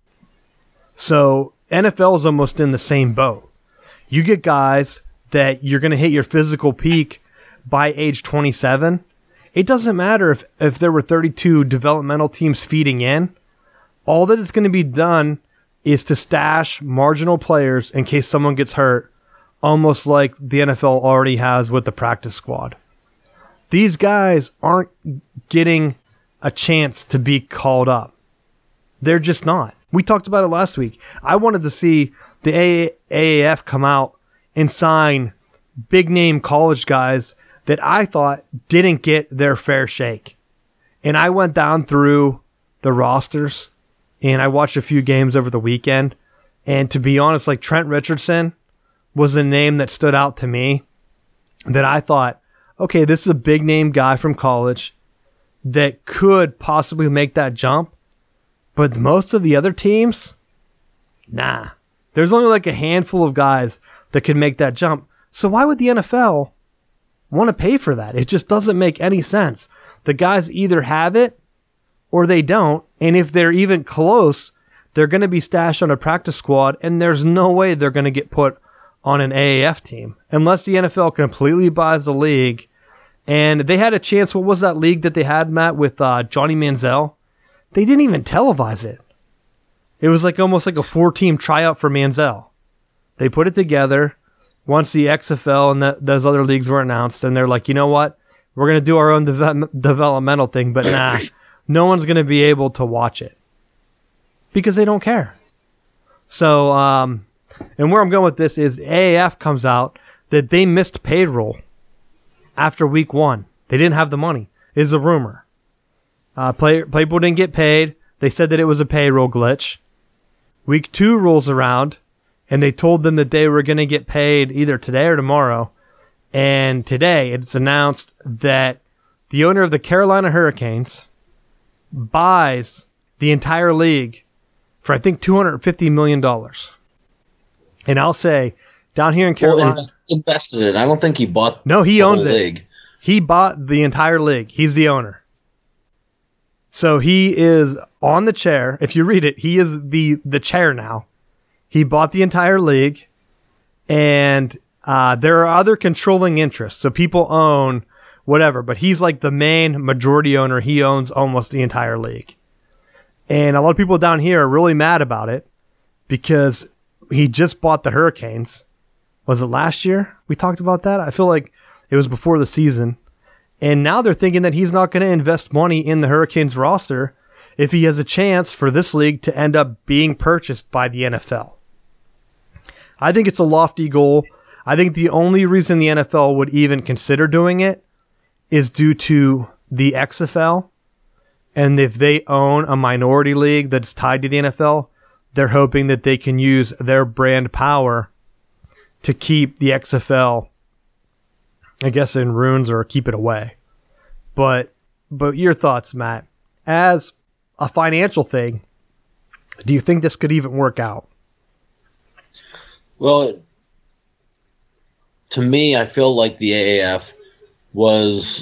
So N F L is almost in the same boat. You get guys that you're going to hit your physical peak by age twenty-seven. It doesn't matter if, if there were thirty-two developmental teams feeding in. All that is going to be done is to stash marginal players in case someone gets hurt, almost like the N F L already has with the practice squad. These guys aren't getting a chance to be called up. They're just not. We talked about it last week. I wanted to see the A A F come out and sign big-name college guys that I thought didn't get their fair shake. And I went down through the rosters, and I watched a few games over the weekend. And to be honest, like Trent Richardson was a name that stood out to me that I thought, okay, this is a big-name guy from college that could possibly make that jump. But most of the other teams, nah. There's only like a handful of guys that can make that jump. So why would the N F L want to pay for that? It just doesn't make any sense. The guys either have it or they don't. And if they're even close, they're going to be stashed on a practice squad. And there's no way they're going to get put on an A A F team unless the N F L completely buys the league. And they had a chance. What was that league that they had, Matt, with uh, Johnny Manziel? They didn't even televise it. It was like almost like a four-team tryout for Manziel. They put it together once the X F L and the, those other leagues were announced, and they're like, you know what? We're going to do our own de- developmental thing, but nah, no one's going to be able to watch it because they don't care. So, um, and where I'm going with this is A A F comes out that they missed payroll after week one. They didn't have the money, is a rumor. Uh, play, people didn't get paid. They said that it was a payroll glitch. Week two rolls around, and they told them that they were going to get paid either today or tomorrow. And today it's announced that the owner of the Carolina Hurricanes buys the entire league for, I think, two hundred fifty million dollars. And I'll say, down here in Carolina... Well, invested in it. I don't think he bought No, he the owns whole it. league. He bought the entire league. He's the owner. So he is on the chair. If you read it, he is the, the chair now. He bought the entire league, and Uh, there are other controlling interests. So people own whatever, but he's like the main majority owner. He owns almost the entire league. And a lot of people down here are really mad about it because he just bought the Hurricanes. Was it last year we talked about that? I feel like it was before the season. And now they're thinking that he's not going to invest money in the Hurricanes roster if he has a chance for this league to end up being purchased by the N F L. I think it's a lofty goal. I think the only reason the N F L would even consider doing it is due to the X F L. And if they own a minority league that's tied to the N F L, they're hoping that they can use their brand power to keep the X F L, I guess, in ruins or keep it away. But but your thoughts, Matt, as a financial thing, do you think this could even work out? Well, to me, I feel like the A A F was,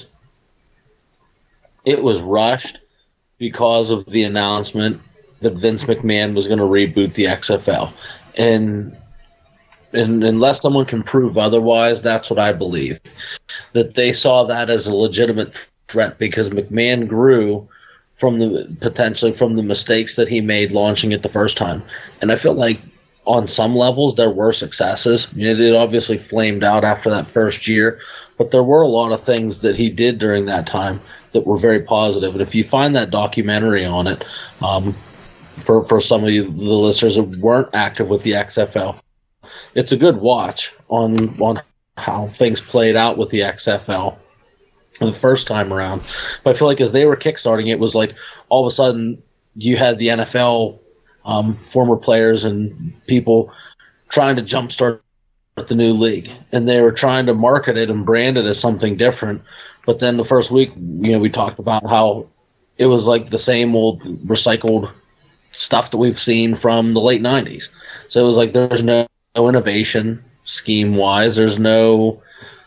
it was rushed because of the announcement that Vince McMahon was going to reboot the X F L. And, and unless someone can prove otherwise, that's what I believe. That they saw that as a legitimate threat because McMahon grew from the potentially from the mistakes that he made launching it the first time. And I feel like on some levels there were successes. You know, it obviously flamed out after that first year, but there were a lot of things that he did during that time that were very positive. And if you find that documentary on it, um, for for some of you, the listeners that weren't active with the X F L, it's a good watch on on how things played out with the X F L the first time around. But I feel like as they were kickstarting, it was like all of a sudden you had the N F L um, former players and people trying to jumpstart the new league, and they were trying to market it and brand it as something different. But then the first week, you know, we talked about how it was like the same old recycled stuff that we've seen from the late nineties. So it was like there's no, no innovation scheme-wise. There's no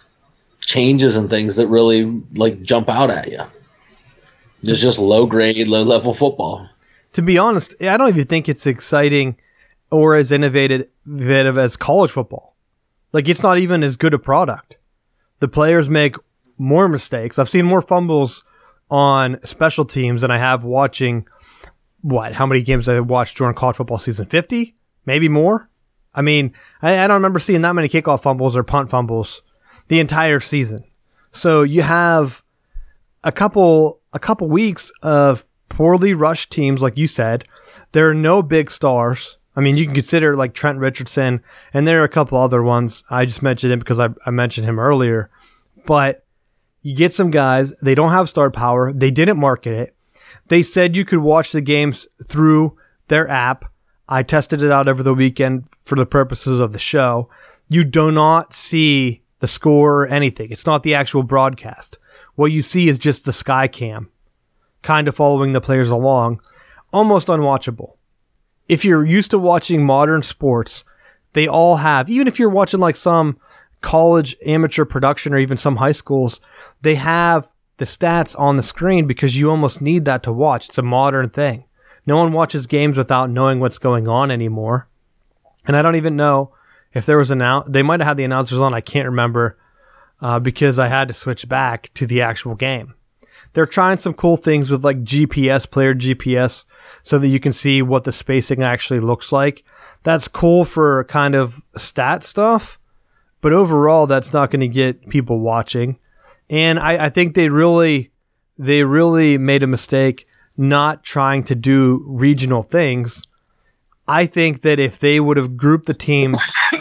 changes and things that really like jump out at you. It's just low-grade, low-level football. To be honest, I don't even think it's exciting or as innovative as college football. Like, it's not even as good a product. The players make more mistakes. I've seen more fumbles on special teams than I have watching, what, how many games I watched during college football season? fifty? Maybe more? I mean, I, I don't remember seeing that many kickoff fumbles or punt fumbles the entire season. So you have a couple a couple weeks of poorly rushed teams, like you said. There are no big stars. I mean, you can consider like Trent Richardson, and there are a couple other ones. I just mentioned him because I, I mentioned him earlier. But you get some guys, they don't have star power. They didn't market it. They said you could watch the games through their app. I tested it out over the weekend for the purposes of the show. You do not see the score or anything. It's not the actual broadcast. What you see is just the sky cam, kind of following the players along. Almost unwatchable. If you're used to watching modern sports, they all have, even if you're watching like some college amateur production or even some high schools, they have the stats on the screen because you almost need that to watch. It's a modern thing. No one watches games without knowing what's going on anymore. And I don't even know if there was an out. They might have had the announcers on. I can't remember uh, because I had to switch back to the actual game. They're trying some cool things with like G P S, player G P S, so that you can see what the spacing actually looks like. That's cool for kind of stat stuff, but overall, that's not going to get people watching. And I, I think they really, they really made a mistake not trying to do regional things. I think that if they would have grouped the teams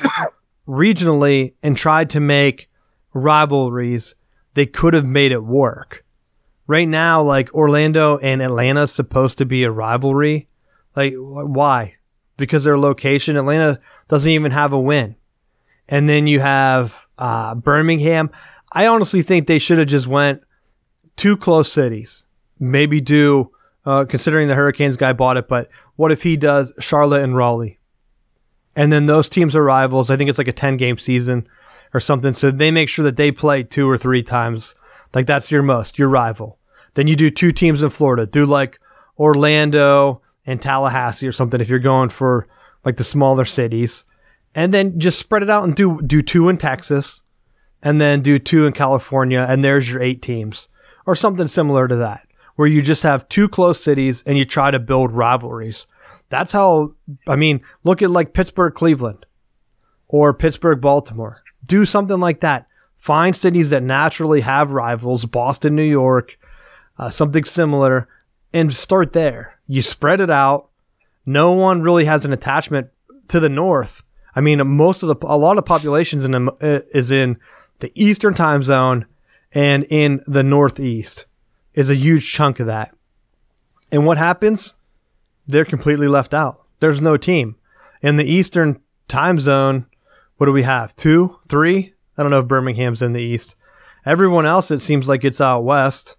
regionally and tried to make rivalries, they could have made it work. Right now, like Orlando and Atlanta is supposed to be a rivalry. Like, why? Because their location. Atlanta doesn't even have a win. And then you have uh, Birmingham. I honestly think they should have just went two close cities. Maybe do, uh, considering the Hurricanes guy bought it, but what if he does Charlotte and Raleigh? And then those teams are rivals. I think it's like a ten-game season or something. So they make sure that they play two or three times. Like, that's your most, your rival. Then you do two teams in Florida. Do like Orlando and Tallahassee or something if you're going for like the smaller cities. and then just spread it out and do do two in Texas, and then do two in California, and there's your eight teams, or something similar to that, where you just have two close cities and you try to build rivalries. That's how, I mean, look at like Pittsburgh, Cleveland, or Pittsburgh, Baltimore. Do something like that. Find cities that naturally have rivals, Boston, New York, uh, something similar, and start there. You spread it out. No one really has an attachment to the north. I mean, most of the, a lot of populations in the, uh, is in the Eastern time zone, and in the Northeast is a huge chunk of that. And what happens? They're completely left out. There's no team. In the Eastern time zone, what do we have? Two? Three? I don't know if Birmingham's in the East. Everyone else, it seems like it's out West.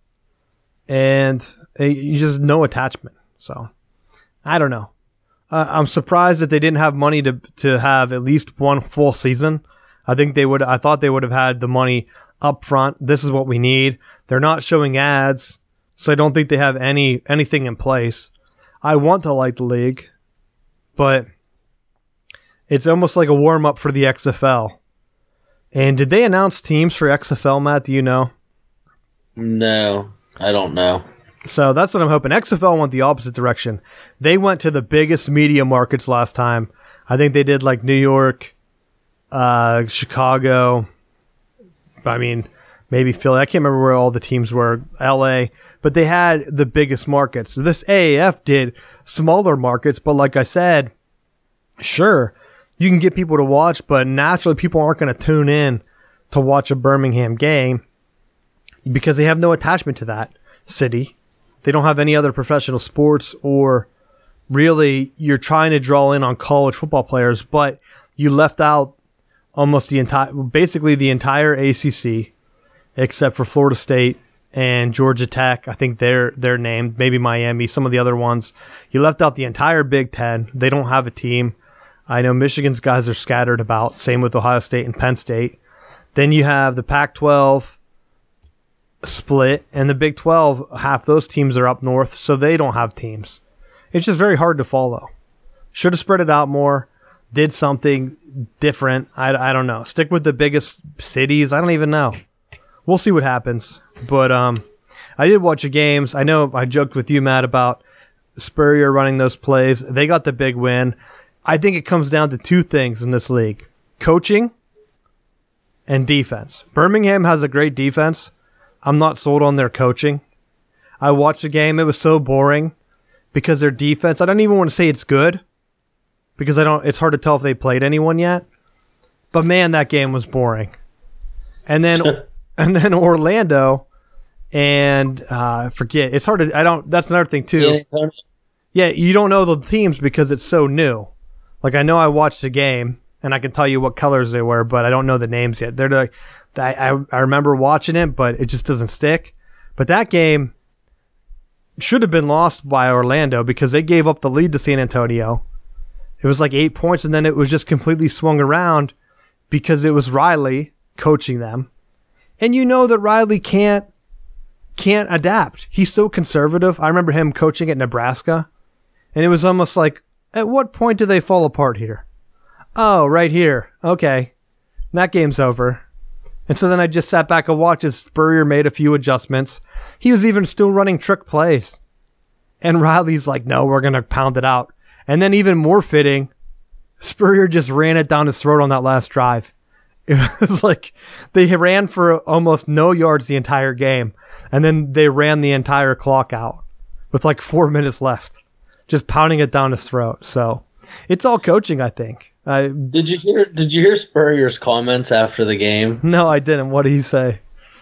And you just no attachment. So, I don't know. Uh, I'm surprised that they didn't have money to to have at least one full season. I think they would. I thought they would have had the money up front. This is what we need. They're not showing ads, so I don't think they have any anything in place. I want to like the league, but it's almost like a warm up for the X F L. And did they announce teams for X F L, Matt? Do you know? No, I don't know. So that's what I'm hoping. X F L went the opposite direction. They went to the biggest media markets last time. I think they did like New York, uh, Chicago. I mean, maybe Philly. I can't remember where all the teams were. L A. But they had the biggest markets. So this A A F did smaller markets. But like I said, sure, you can get people to watch. But naturally, people aren't going to tune in to watch a Birmingham game because they have no attachment to that city. They don't have any other professional sports, or really you're trying to draw in on college football players, but you left out almost the entire, basically the entire A C C, except for Florida State and Georgia Tech. I think they're they're named, maybe Miami, some of the other ones. You left out the entire Big Ten. They don't have a team. I know Michigan's guys are scattered about. Same with Ohio State and Penn State. Then you have the Pac twelve split, and the Big twelve, half those teams are up north, so they don't have teams. It's just very hard to follow. Should have spread it out more, did something different. I, I don't know. Stick with the biggest cities. I don't even know. We'll see what happens. But um, I did watch the games. I know I joked with you, Matt, about Spurrier running those plays. They got the big win. I think it comes down to two things in this league: coaching and defense. Birmingham has a great defense. I'm not sold on their coaching. I watched the game. It was so boring because their defense, I don't even want to say it's good because I don't. It's hard to tell if they played anyone yet. But man, that game was boring. And then and then Orlando and uh, forget. It's hard to. I don't. That's another thing too. Yeah, you don't know the teams because it's so new. Like, I know I watched the game and I can tell you what colors they were, but I don't know the names yet. They're like. I, I remember watching it, but it just doesn't stick. But that game should have been lost by Orlando because they gave up the lead to San Antonio. It was like eight points, and then it was just completely swung around because it was Riley coaching them. And you know that Riley can't can't adapt. He's so conservative. I remember him coaching at Nebraska, and it was almost like, at what point do they fall apart here? Oh, right here. Okay. That game's over. And so then I just sat back and watched as Spurrier made a few adjustments. He was even still running trick plays. And Riley's like, no, we're going to pound it out. And then even more fitting, Spurrier just ran it down his throat on that last drive. It was like they ran for almost no yards the entire game. And then they ran the entire clock out with like four minutes left, just pounding it down his throat. So it's all coaching, I think. I, did you hear? Did you hear Spurrier's comments after the game? No, I didn't. What did he say?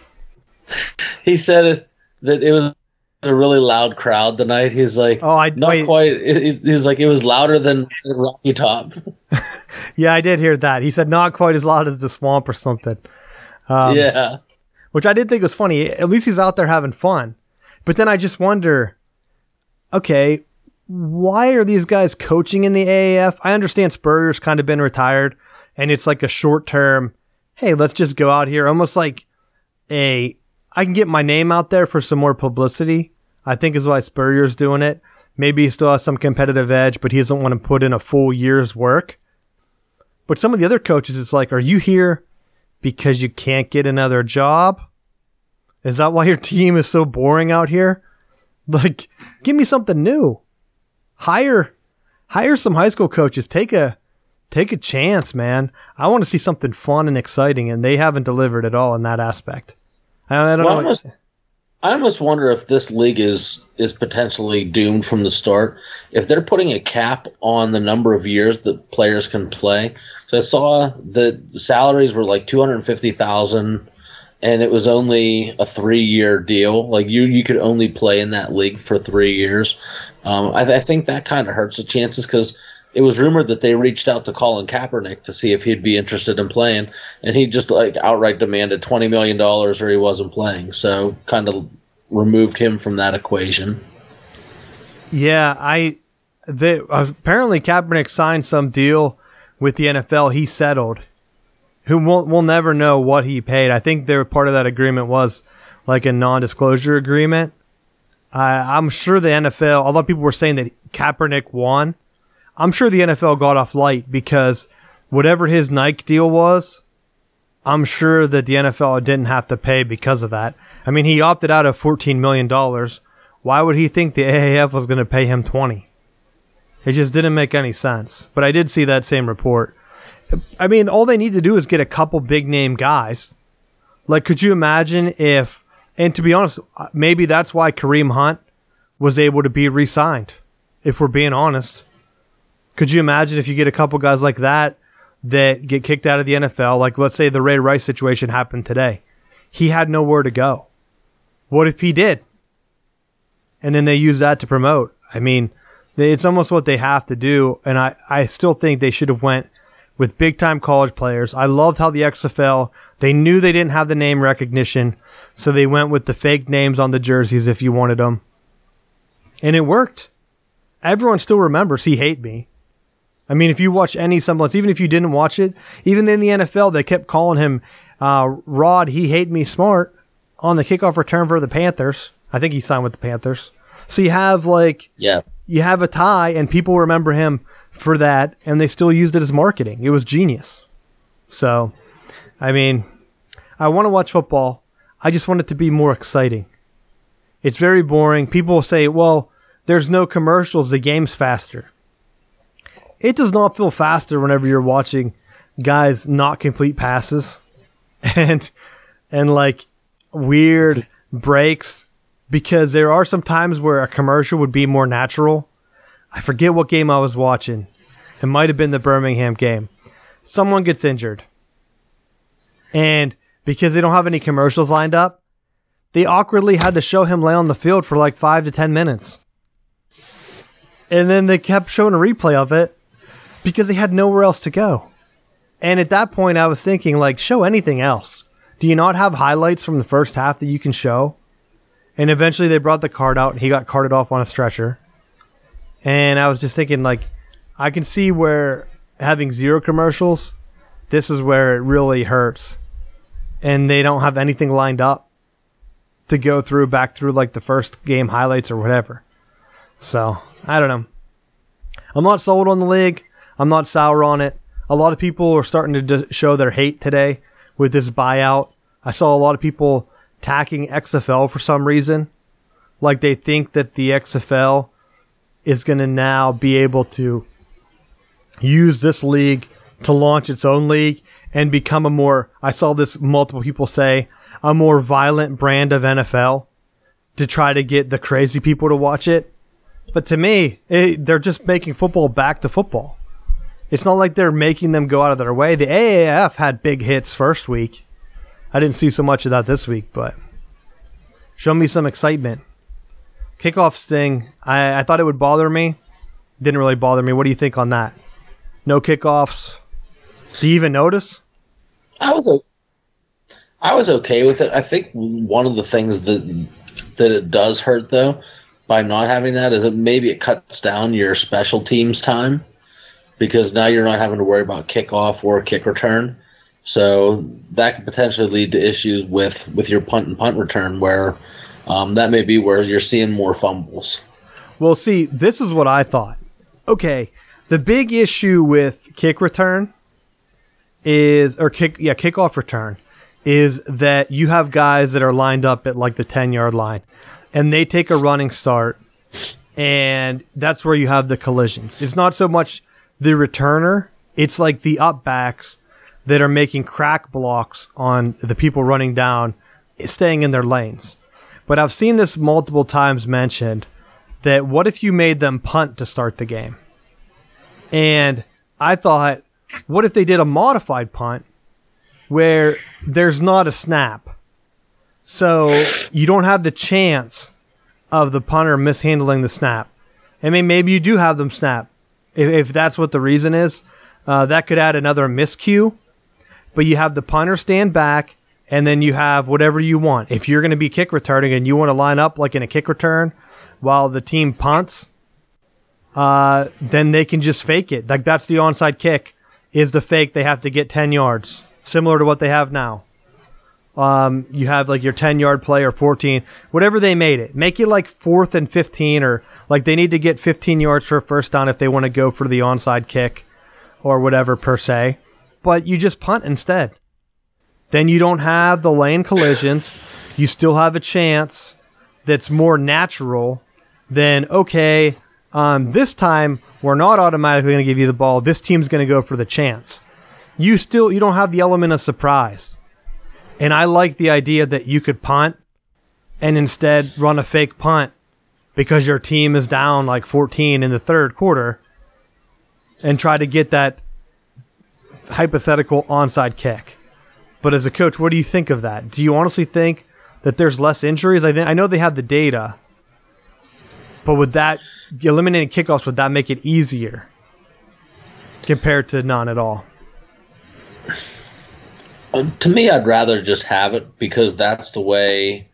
He said it, that it was a really loud crowd tonight. He's like, "Oh, I not wait. quite." It, he's like, "It was louder than Rocky Top." Yeah, I did hear that. He said not quite as loud as the Swamp or something. Um, yeah, which I did think was funny. At least he's out there having fun. But then I just wonder, okay, why are these guys coaching in the A A F? I understand Spurrier's kind of been retired, and it's like a short-term, hey, let's just go out here. Almost like a, I can get my name out there for some more publicity, I think is why Spurrier's doing it. Maybe he still has some competitive edge, but he doesn't want to put in a full year's work. But some of the other coaches, it's like, are you here because you can't get another job? Is that why your team is so boring out here? Like, give me something new. Hire, hire some high school coaches. Take a, take a chance, man. I want to see something fun and exciting, and they haven't delivered at all in that aspect. I don't, I don't well, know. I almost, I almost wonder if this league is is potentially doomed from the start. If they're putting a cap on the number of years that players can play. So I saw that salaries were like two hundred fifty thousand dollars, and it was only a three-year deal. Like you, you could only play in that league for three years. Um, I, I think that kind of hurts the chances because it was rumored that they reached out to Colin Kaepernick to see if he'd be interested in playing, and he just like outright demanded twenty million dollars or he wasn't playing. So kind of removed him from that equation. Yeah, I. They, apparently Kaepernick signed some deal with the N F L. He settled. Who won't, we'll never know what he paid. I think their part of that agreement was like a non-disclosure agreement. I, I'm sure the N F L, a lot of people were saying that Kaepernick won. I'm sure the N F L got off light because whatever his Nike deal was, I'm sure that the N F L didn't have to pay because of that. I mean, he opted out of fourteen million dollars. Why would he think the A A F was going to pay him twenty? It just didn't make any sense. But I did see that same report. I mean, all they need to do is get a couple big-name guys. Like, could you imagine if, and to be honest, maybe that's why Kareem Hunt was able to be re-signed, if we're being honest. Could you imagine if you get a couple guys like that that get kicked out of the N F L? Like, let's say the Ray Rice situation happened today. He had nowhere to go. What if he did? And then they use that to promote. I mean, it's almost what they have to do, and I, I still think they should have went with big-time college players. I loved how the X F L, they knew they didn't have the name recognition, so they went with the fake names on the jerseys if you wanted them. And it worked. Everyone still remembers He Hate Me. I mean, if you watch any semblance, even if you didn't watch it, even in the N F L, they kept calling him uh, Rod He Hate Me Smart on the kickoff return for the Panthers. I think he signed with the Panthers. So you have like, yeah, you have a tie, and people remember him for that, and they still used it as marketing. It was genius. So, I mean, I want to watch football. I just want it to be more exciting. It's very boring. People say, well, there's no commercials, the game's faster. It does not feel faster whenever you're watching guys not complete passes and and like weird breaks, because there are some times where a commercial would be more natural. I forget what game I was watching. It might have been the Birmingham game. Someone gets injured. And because they don't have any commercials lined up, they awkwardly had to show him lay on the field for like five to ten minutes. And then they kept showing a replay of it because they had nowhere else to go. And at that point, I was thinking, like, show anything else. Do you not have highlights from the first half that you can show? And eventually they brought the card out, and he got carted off on a stretcher. And I was just thinking, like, I can see where having zero commercials, this is where it really hurts. And they don't have anything lined up to go through, back through, like, the first game highlights or whatever. So, I don't know. I'm not sold on the league. I'm not sour on it. A lot of people are starting to d- show their hate today with this buyout. I saw a lot of people attacking X F L for some reason. Like they think that the X F L is going to now be able to use this league to launch its own league and become a more, I saw this multiple people say, a more violent brand of N F L to try to get the crazy people to watch it. But to me, it, they're just making football back to football. It's not like they're making them go out of their way. The A A F had big hits first week. I didn't see so much of that this week, but show me some excitement. Kickoff sting, I, I thought it would bother me. Didn't really bother me. What do you think on that? No kickoffs. Do you even notice? I was o- I was okay with it. I think one of the things that that it does hurt, though, by not having that is that maybe it cuts down your special teams time, because now you're not having to worry about kickoff or kick return. So that could potentially lead to issues with, with your punt and punt return, where um, that may be where you're seeing more fumbles. Well, see, this is what I thought. Okay, the big issue with kick return is, or kick, yeah, kickoff return, is that you have guys that are lined up at like the ten-yard line, and they take a running start, and that's where you have the collisions. It's not so much the returner, it's like the up backs that are making crack blocks on the people running down, staying in their lanes. But I've seen this multiple times mentioned, that what if you made them punt to start the game? And I thought, what if they did a modified punt where there's not a snap? So you don't have the chance of the punter mishandling the snap. I mean, maybe you do have them snap. If, if that's what the reason is, uh, that could add another miscue. But you have the punter stand back, and then you have whatever you want. If you're going to be kick returning and you want to line up like in a kick return while the team punts, uh, then they can just fake it. Like that's the onside kick is the fake. They have to get ten yards, similar to what they have now. Um, you have like your ten-yard play or fourteen, whatever they made it. Make it like fourth and fifteen, or like they need to get fifteen yards for a first down if they want to go for the onside kick or whatever per se. But you just punt instead. Then you don't have the lane collisions. You still have a chance that's more natural than, okay, um, this time we're not automatically going to give you the ball. This team's going to go for the chance. You still you don't have the element of surprise. And I like the idea that you could punt and instead run a fake punt because your team is down like fourteen in the third quarter and try to get that hypothetical onside kick. But as a coach, what do you think of that? Do you honestly think that there's less injuries? I think I know they have the data, but would that eliminating kickoffs, would that make it easier compared to none at all? Uh, to me, I'd rather just have it because that's the way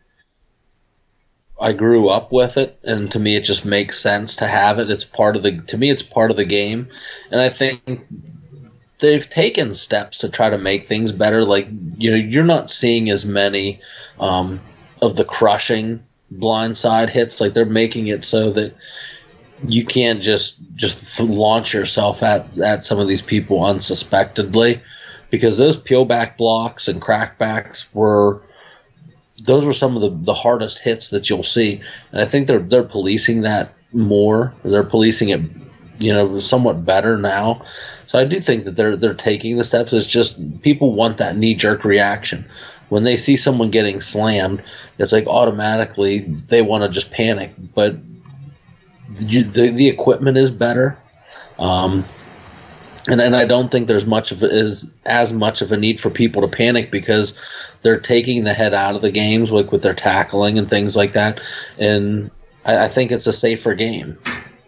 I grew up with it, and to me, it just makes sense to have it. It's part of the. To me, it's part of the game, and I think they've taken steps to try to make things better. Like, you know, you're not seeing as many um, of the crushing blindside hits. Like, they're making it so that you can't just just launch yourself at at some of these people unsuspectedly, because those peel back blocks and crackbacks were those were some of the, the hardest hits that you'll see. And I think they're they're policing that more. They're policing it, you know, somewhat better now. So I do think that they're they're taking the steps. It's just people want that knee-jerk reaction. When they see someone getting slammed, it's like automatically they want to just panic. But you, the the equipment is better, um, and and I don't think there's much of is as much of a need for people to panic because they're taking the head out of the games, like with their tackling and things like that. And I, I think it's a safer game.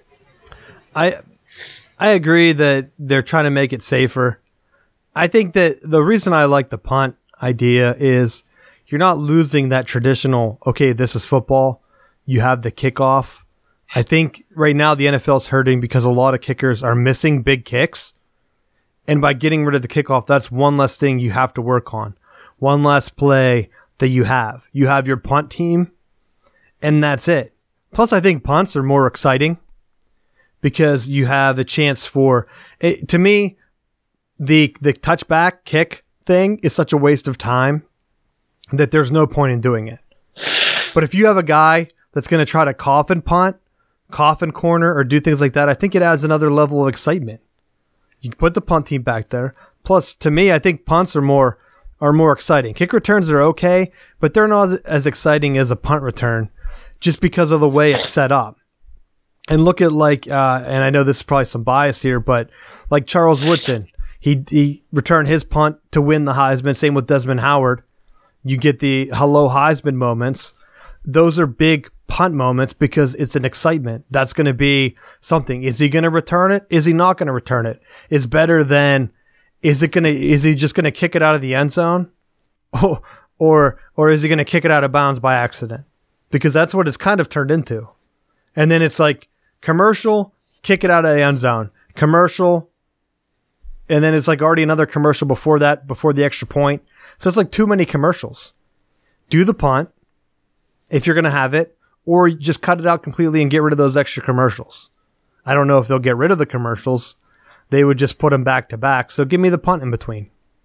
I. I agree that they're trying to make it safer. I think that the reason I like the punt idea is you're not losing that traditional, okay, this is football. You have the kickoff. I think right now the N F L is hurting because a lot of kickers are missing big kicks. And by getting rid of the kickoff, that's one less thing you have to work on. One less play that you have. You have your punt team, and that's it. Plus, I think punts are more exciting, because you have a chance for it. To me, the the touchback kick thing is such a waste of time that there's no point in doing it. But if you have a guy that's going to try to coffin punt, coffin corner, or do things like that, I think it adds another level of excitement. You can put the punt team back there. Plus, to me, I think punts are more are more exciting. Kick returns are okay, but they're not as exciting as a punt return just because of the way it's set up. And look at like, uh, and I know this is probably some bias here, but like Charles Woodson, he he returned his punt to win the Heisman. Same with Desmond Howard. You get the hello Heisman moments. Those are big punt moments because it's an excitement. That's going to be something. Is he going to return it? Is he not going to return it? It's better than, is it going to, is he just going to kick it out of the end zone? Oh, or, or is he going to kick it out of bounds by accident? Because that's what it's kind of turned into. And then it's like, commercial, kick it out of the end zone. Commercial, and then it's like already another commercial before that, before the extra point. So it's like too many commercials. Do the punt if you're going to have it, or just cut it out completely and get rid of those extra commercials. I don't know if they'll get rid of the commercials. They would just put them back to back. So give me the punt in between.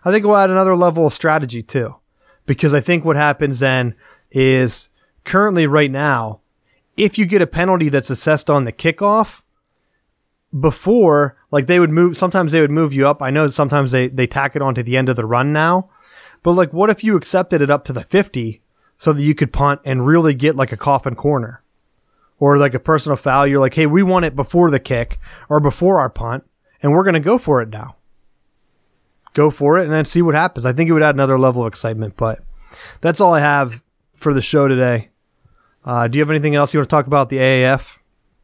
I think we'll add another level of strategy too, because I think what happens then is currently right now, if you get a penalty that's assessed on the kickoff, before, like they would move, sometimes they would move you up. I know sometimes they, they tack it on to the end of the run now, but like what if you accepted it up to the fifty so that you could punt and really get like a coffin corner or like a personal foul? You're like, hey, we want it before the kick or before our punt, and we're going to go for it now. Go for it and then see what happens. I think it would add another level of excitement, but that's all I have for the show today. Uh, do you have anything else you want to talk about the A A F?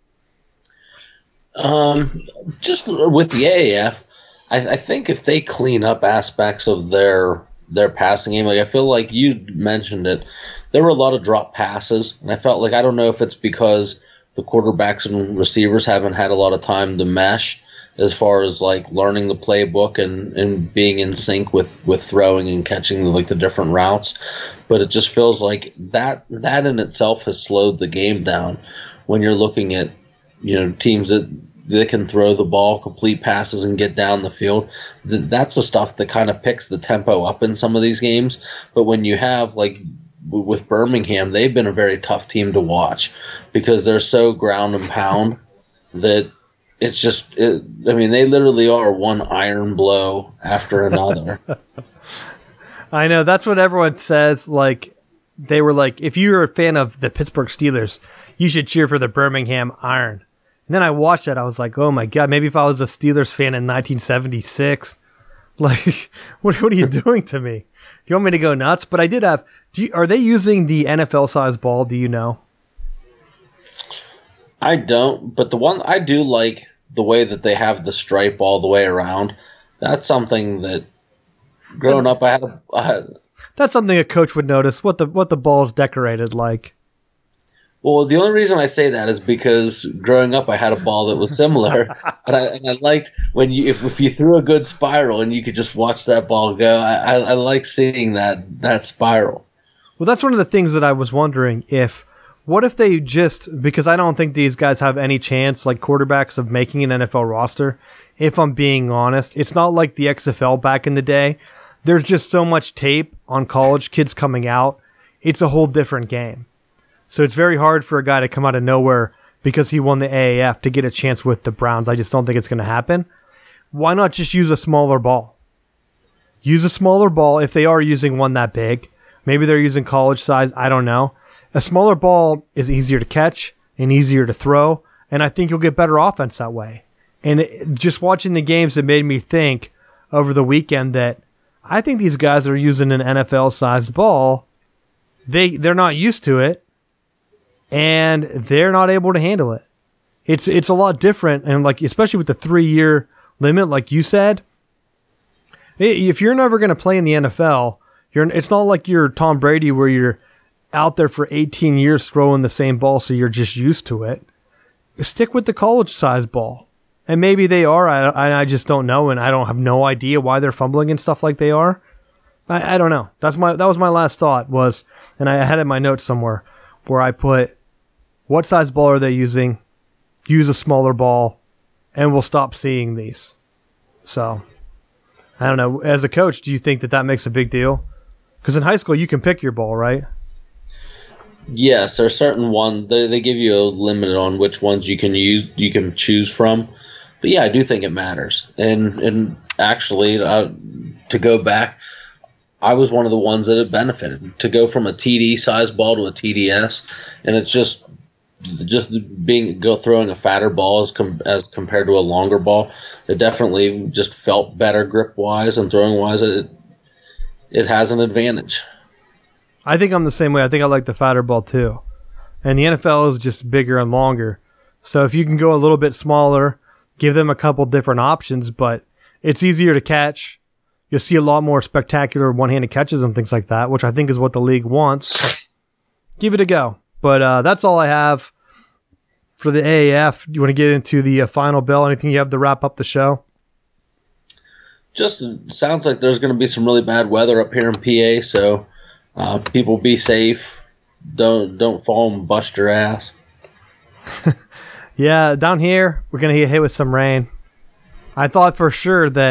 Um, just with the A A F, I, I think if they clean up aspects of their their passing game, like I feel like you mentioned it, there were a lot of drop passes, and I felt like I don't know if it's because the quarterbacks and receivers haven't had a lot of time to mesh as far as like learning the playbook and, and being in sync with, with throwing and catching the, like the different routes, but it just feels like that that in itself has slowed the game down when you're looking at, you know, teams that they can throw the ball, complete passes, and get down the field. That's the stuff that kind of picks the tempo up in some of these games. But when you have, like with Birmingham, they've been a very tough team to watch because they're so ground and pound that it's just, it, I mean, they literally are one iron blow after another. I know. That's what everyone says. Like, they were like, if you're a fan of the Pittsburgh Steelers, you should cheer for the Birmingham Iron. And then I watched that. I was like, oh my God, maybe if I was a Steelers fan in nineteen seventy-six, like, what, what are you doing to me? You want me to go nuts? But I did have, do you, are they using the N F L-sized ball? Do you know? I don't, but the one, I do like the way that they have the stripe all the way around. That's something that, growing up, I had a... I had, That's something a coach would notice, what the what the ball is decorated like. Well, the only reason I say that is because growing up, I had a ball that was similar, and, I, and I liked when you if, if you threw a good spiral and you could just watch that ball go. I, I, I like seeing that that spiral. Well, that's one of the things that I was wondering if. What if they just, because I don't think these guys have any chance, like quarterbacks, of making an N F L roster. If I'm being honest, it's not like the X F L back in the day. There's just so much tape on college kids coming out. It's a whole different game. So it's very hard for a guy to come out of nowhere because he won the A A F to get a chance with the Browns. I just don't think it's going to happen. Why not just use a smaller ball? Use a smaller ball if they are using one that big. Maybe they're using college size. I don't know. A smaller ball is easier to catch and easier to throw, and I think you'll get better offense that way. And it, just watching the games, it made me think over the weekend that I think these guys are using an N F L-sized ball. They, they're not used to it, and they're not able to handle it. It's it's a lot different, and like especially with the three-year limit, like you said, if you're never going to play in the N F L, you're it's not like you're Tom Brady where you're out there for eighteen years throwing the same ball, so you're just used to it. Stick with the college-sized ball, and maybe they are. I I just don't know, and I don't have no idea why they're fumbling and stuff like they are. I, I don't know. That's my that was my last thought was, and I had it in my notes somewhere where I put, what size ball are they using? Use a smaller ball, and we'll stop seeing these. So, I don't know. As a coach, do you think that that makes a big deal? Because in high school, you can pick your ball, right? Yes, there are certain ones. They, they give you a limit on which ones you can use, you can choose from. But yeah, I do think it matters. And and actually, uh, to go back, I was one of the ones that had benefited to go from a T D size ball to a T D S, and it's just just being go throwing a fatter ball as com, as compared to a longer ball. It definitely just felt better grip wise and throwing wise. It it has an advantage. I think I'm the same way. I think I like the fatter ball too. And the N F L is just bigger and longer. So if you can go a little bit smaller, give them a couple different options, but it's easier to catch. You'll see a lot more spectacular one-handed catches and things like that, which I think is what the league wants. Give it a go. But uh, that's all I have for the A A F. Do you want to get into the uh, final bell? Anything you have to wrap up the show? Just sounds like there's going to be some really bad weather up here in P A, so uh, people be safe. Don't don't fall and bust your ass. Yeah, down here, we're going to get hit with some rain. I thought for sure that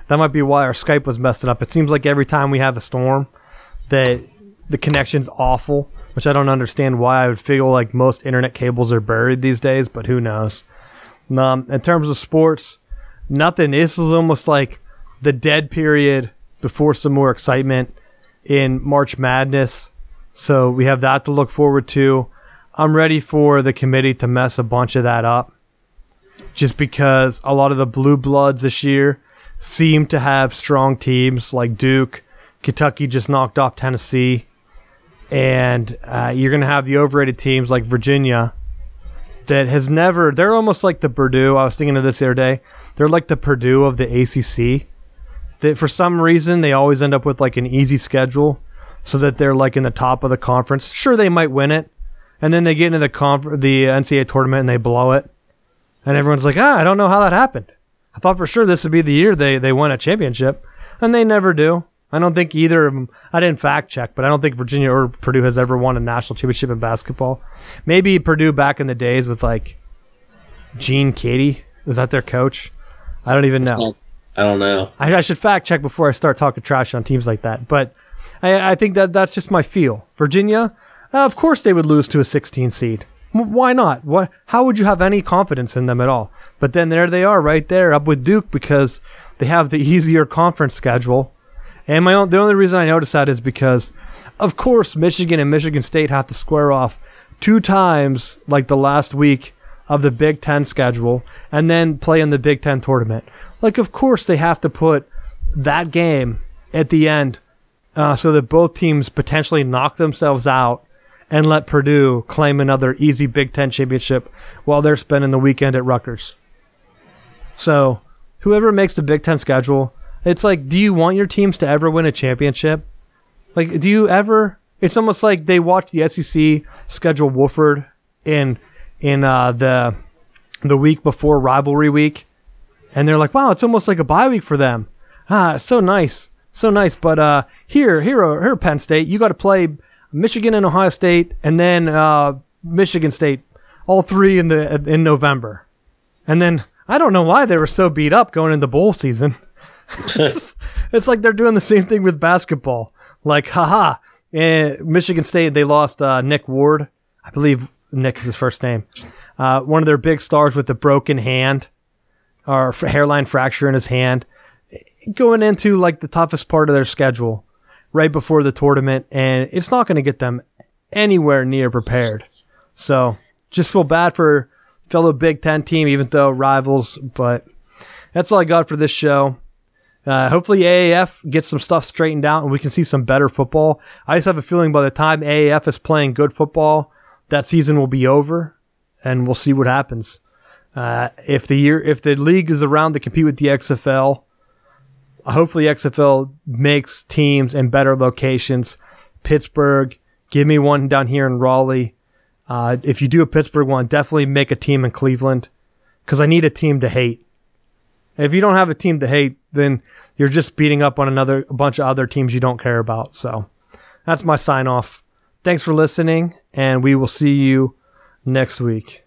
That might be why our Skype was messing up. It seems like every time we have a storm, that the connection's awful, which I don't understand why. I would feel like most internet cables are buried these days, but who knows. Um, in terms of sports, nothing. This is almost like the dead period before some more excitement in March Madness. So we have that to look forward to. I'm ready for the committee to mess a bunch of that up, just because a lot of the blue bloods this year seem to have strong teams like Duke. Kentucky just knocked off Tennessee. And uh, you're going to have the overrated teams like Virginia that has never... They're almost like the Purdue. I was thinking of this the other day. They're like the Purdue of the A C C. That for some reason, they always end up with like an easy schedule so that they're like in the top of the conference. Sure, they might win it. And then they get into the conf- the N C double A tournament and they blow it. And everyone's like, ah, I don't know how that happened. I thought for sure this would be the year they, they win a championship. And they never do. I don't think either of them, I didn't fact check, but I don't think Virginia or Purdue has ever won a national championship in basketball. Maybe Purdue back in the days with like Gene Katie. Was that their coach? I don't even know. I don't know. I, I should fact check before I start talking trash on teams like that. But I, I think that that's just my feel. Virginia, uh, of course they would lose to a sixteen seed. W- why not? What? How would you have any confidence in them at all? But then there they are right there up with Duke because they have the easier conference schedule. And my own, the only reason I notice that is because, of course, Michigan and Michigan State have to square off two times, like the last week of the Big Ten schedule, and then play in the Big Ten tournament. Like, of course, they have to put that game at the end uh, so that both teams potentially knock themselves out and let Purdue claim another easy Big Ten championship while they're spending the weekend at Rutgers. So, whoever makes the Big Ten schedule... It's like, do you want your teams to ever win a championship? Like, do you ever? It's almost like they watch the S E C schedule Wofford in in uh, the the week before rivalry week, and they're like, wow, it's almost like a bye week for them. Ah, it's so nice, so nice. But uh, here, here, here, Penn State, you got to play Michigan and Ohio State, and then uh, Michigan State, all three in the in November, and then I don't know why they were so beat up going into bowl season. It's like they're doing the same thing with basketball. Like, haha, eh, Michigan State, they lost uh, Nick Ward. I believe Nick is his first name. Uh, one of their big stars with a broken hand or f- hairline fracture in his hand. Going into like the toughest part of their schedule right before the tournament, and it's not going to get them anywhere near prepared. So just feel bad for fellow Big Ten team, even though rivals, but that's all I got for this show. Uh, hopefully A A F gets some stuff straightened out and we can see some better football. I just have a feeling by the time A A F is playing good football, that season will be over, and we'll see what happens. Uh, if the year, if the league is around to compete with the X F L, hopefully X F L makes teams in better locations. Pittsburgh, give me one down here in Raleigh. Uh, if you do a Pittsburgh one, definitely make a team in Cleveland, because I need a team to hate. If you don't have a team to hate, then you're just beating up on another a bunch of other teams you don't care about. So that's my sign off. Thanks for listening, and we will see you next week.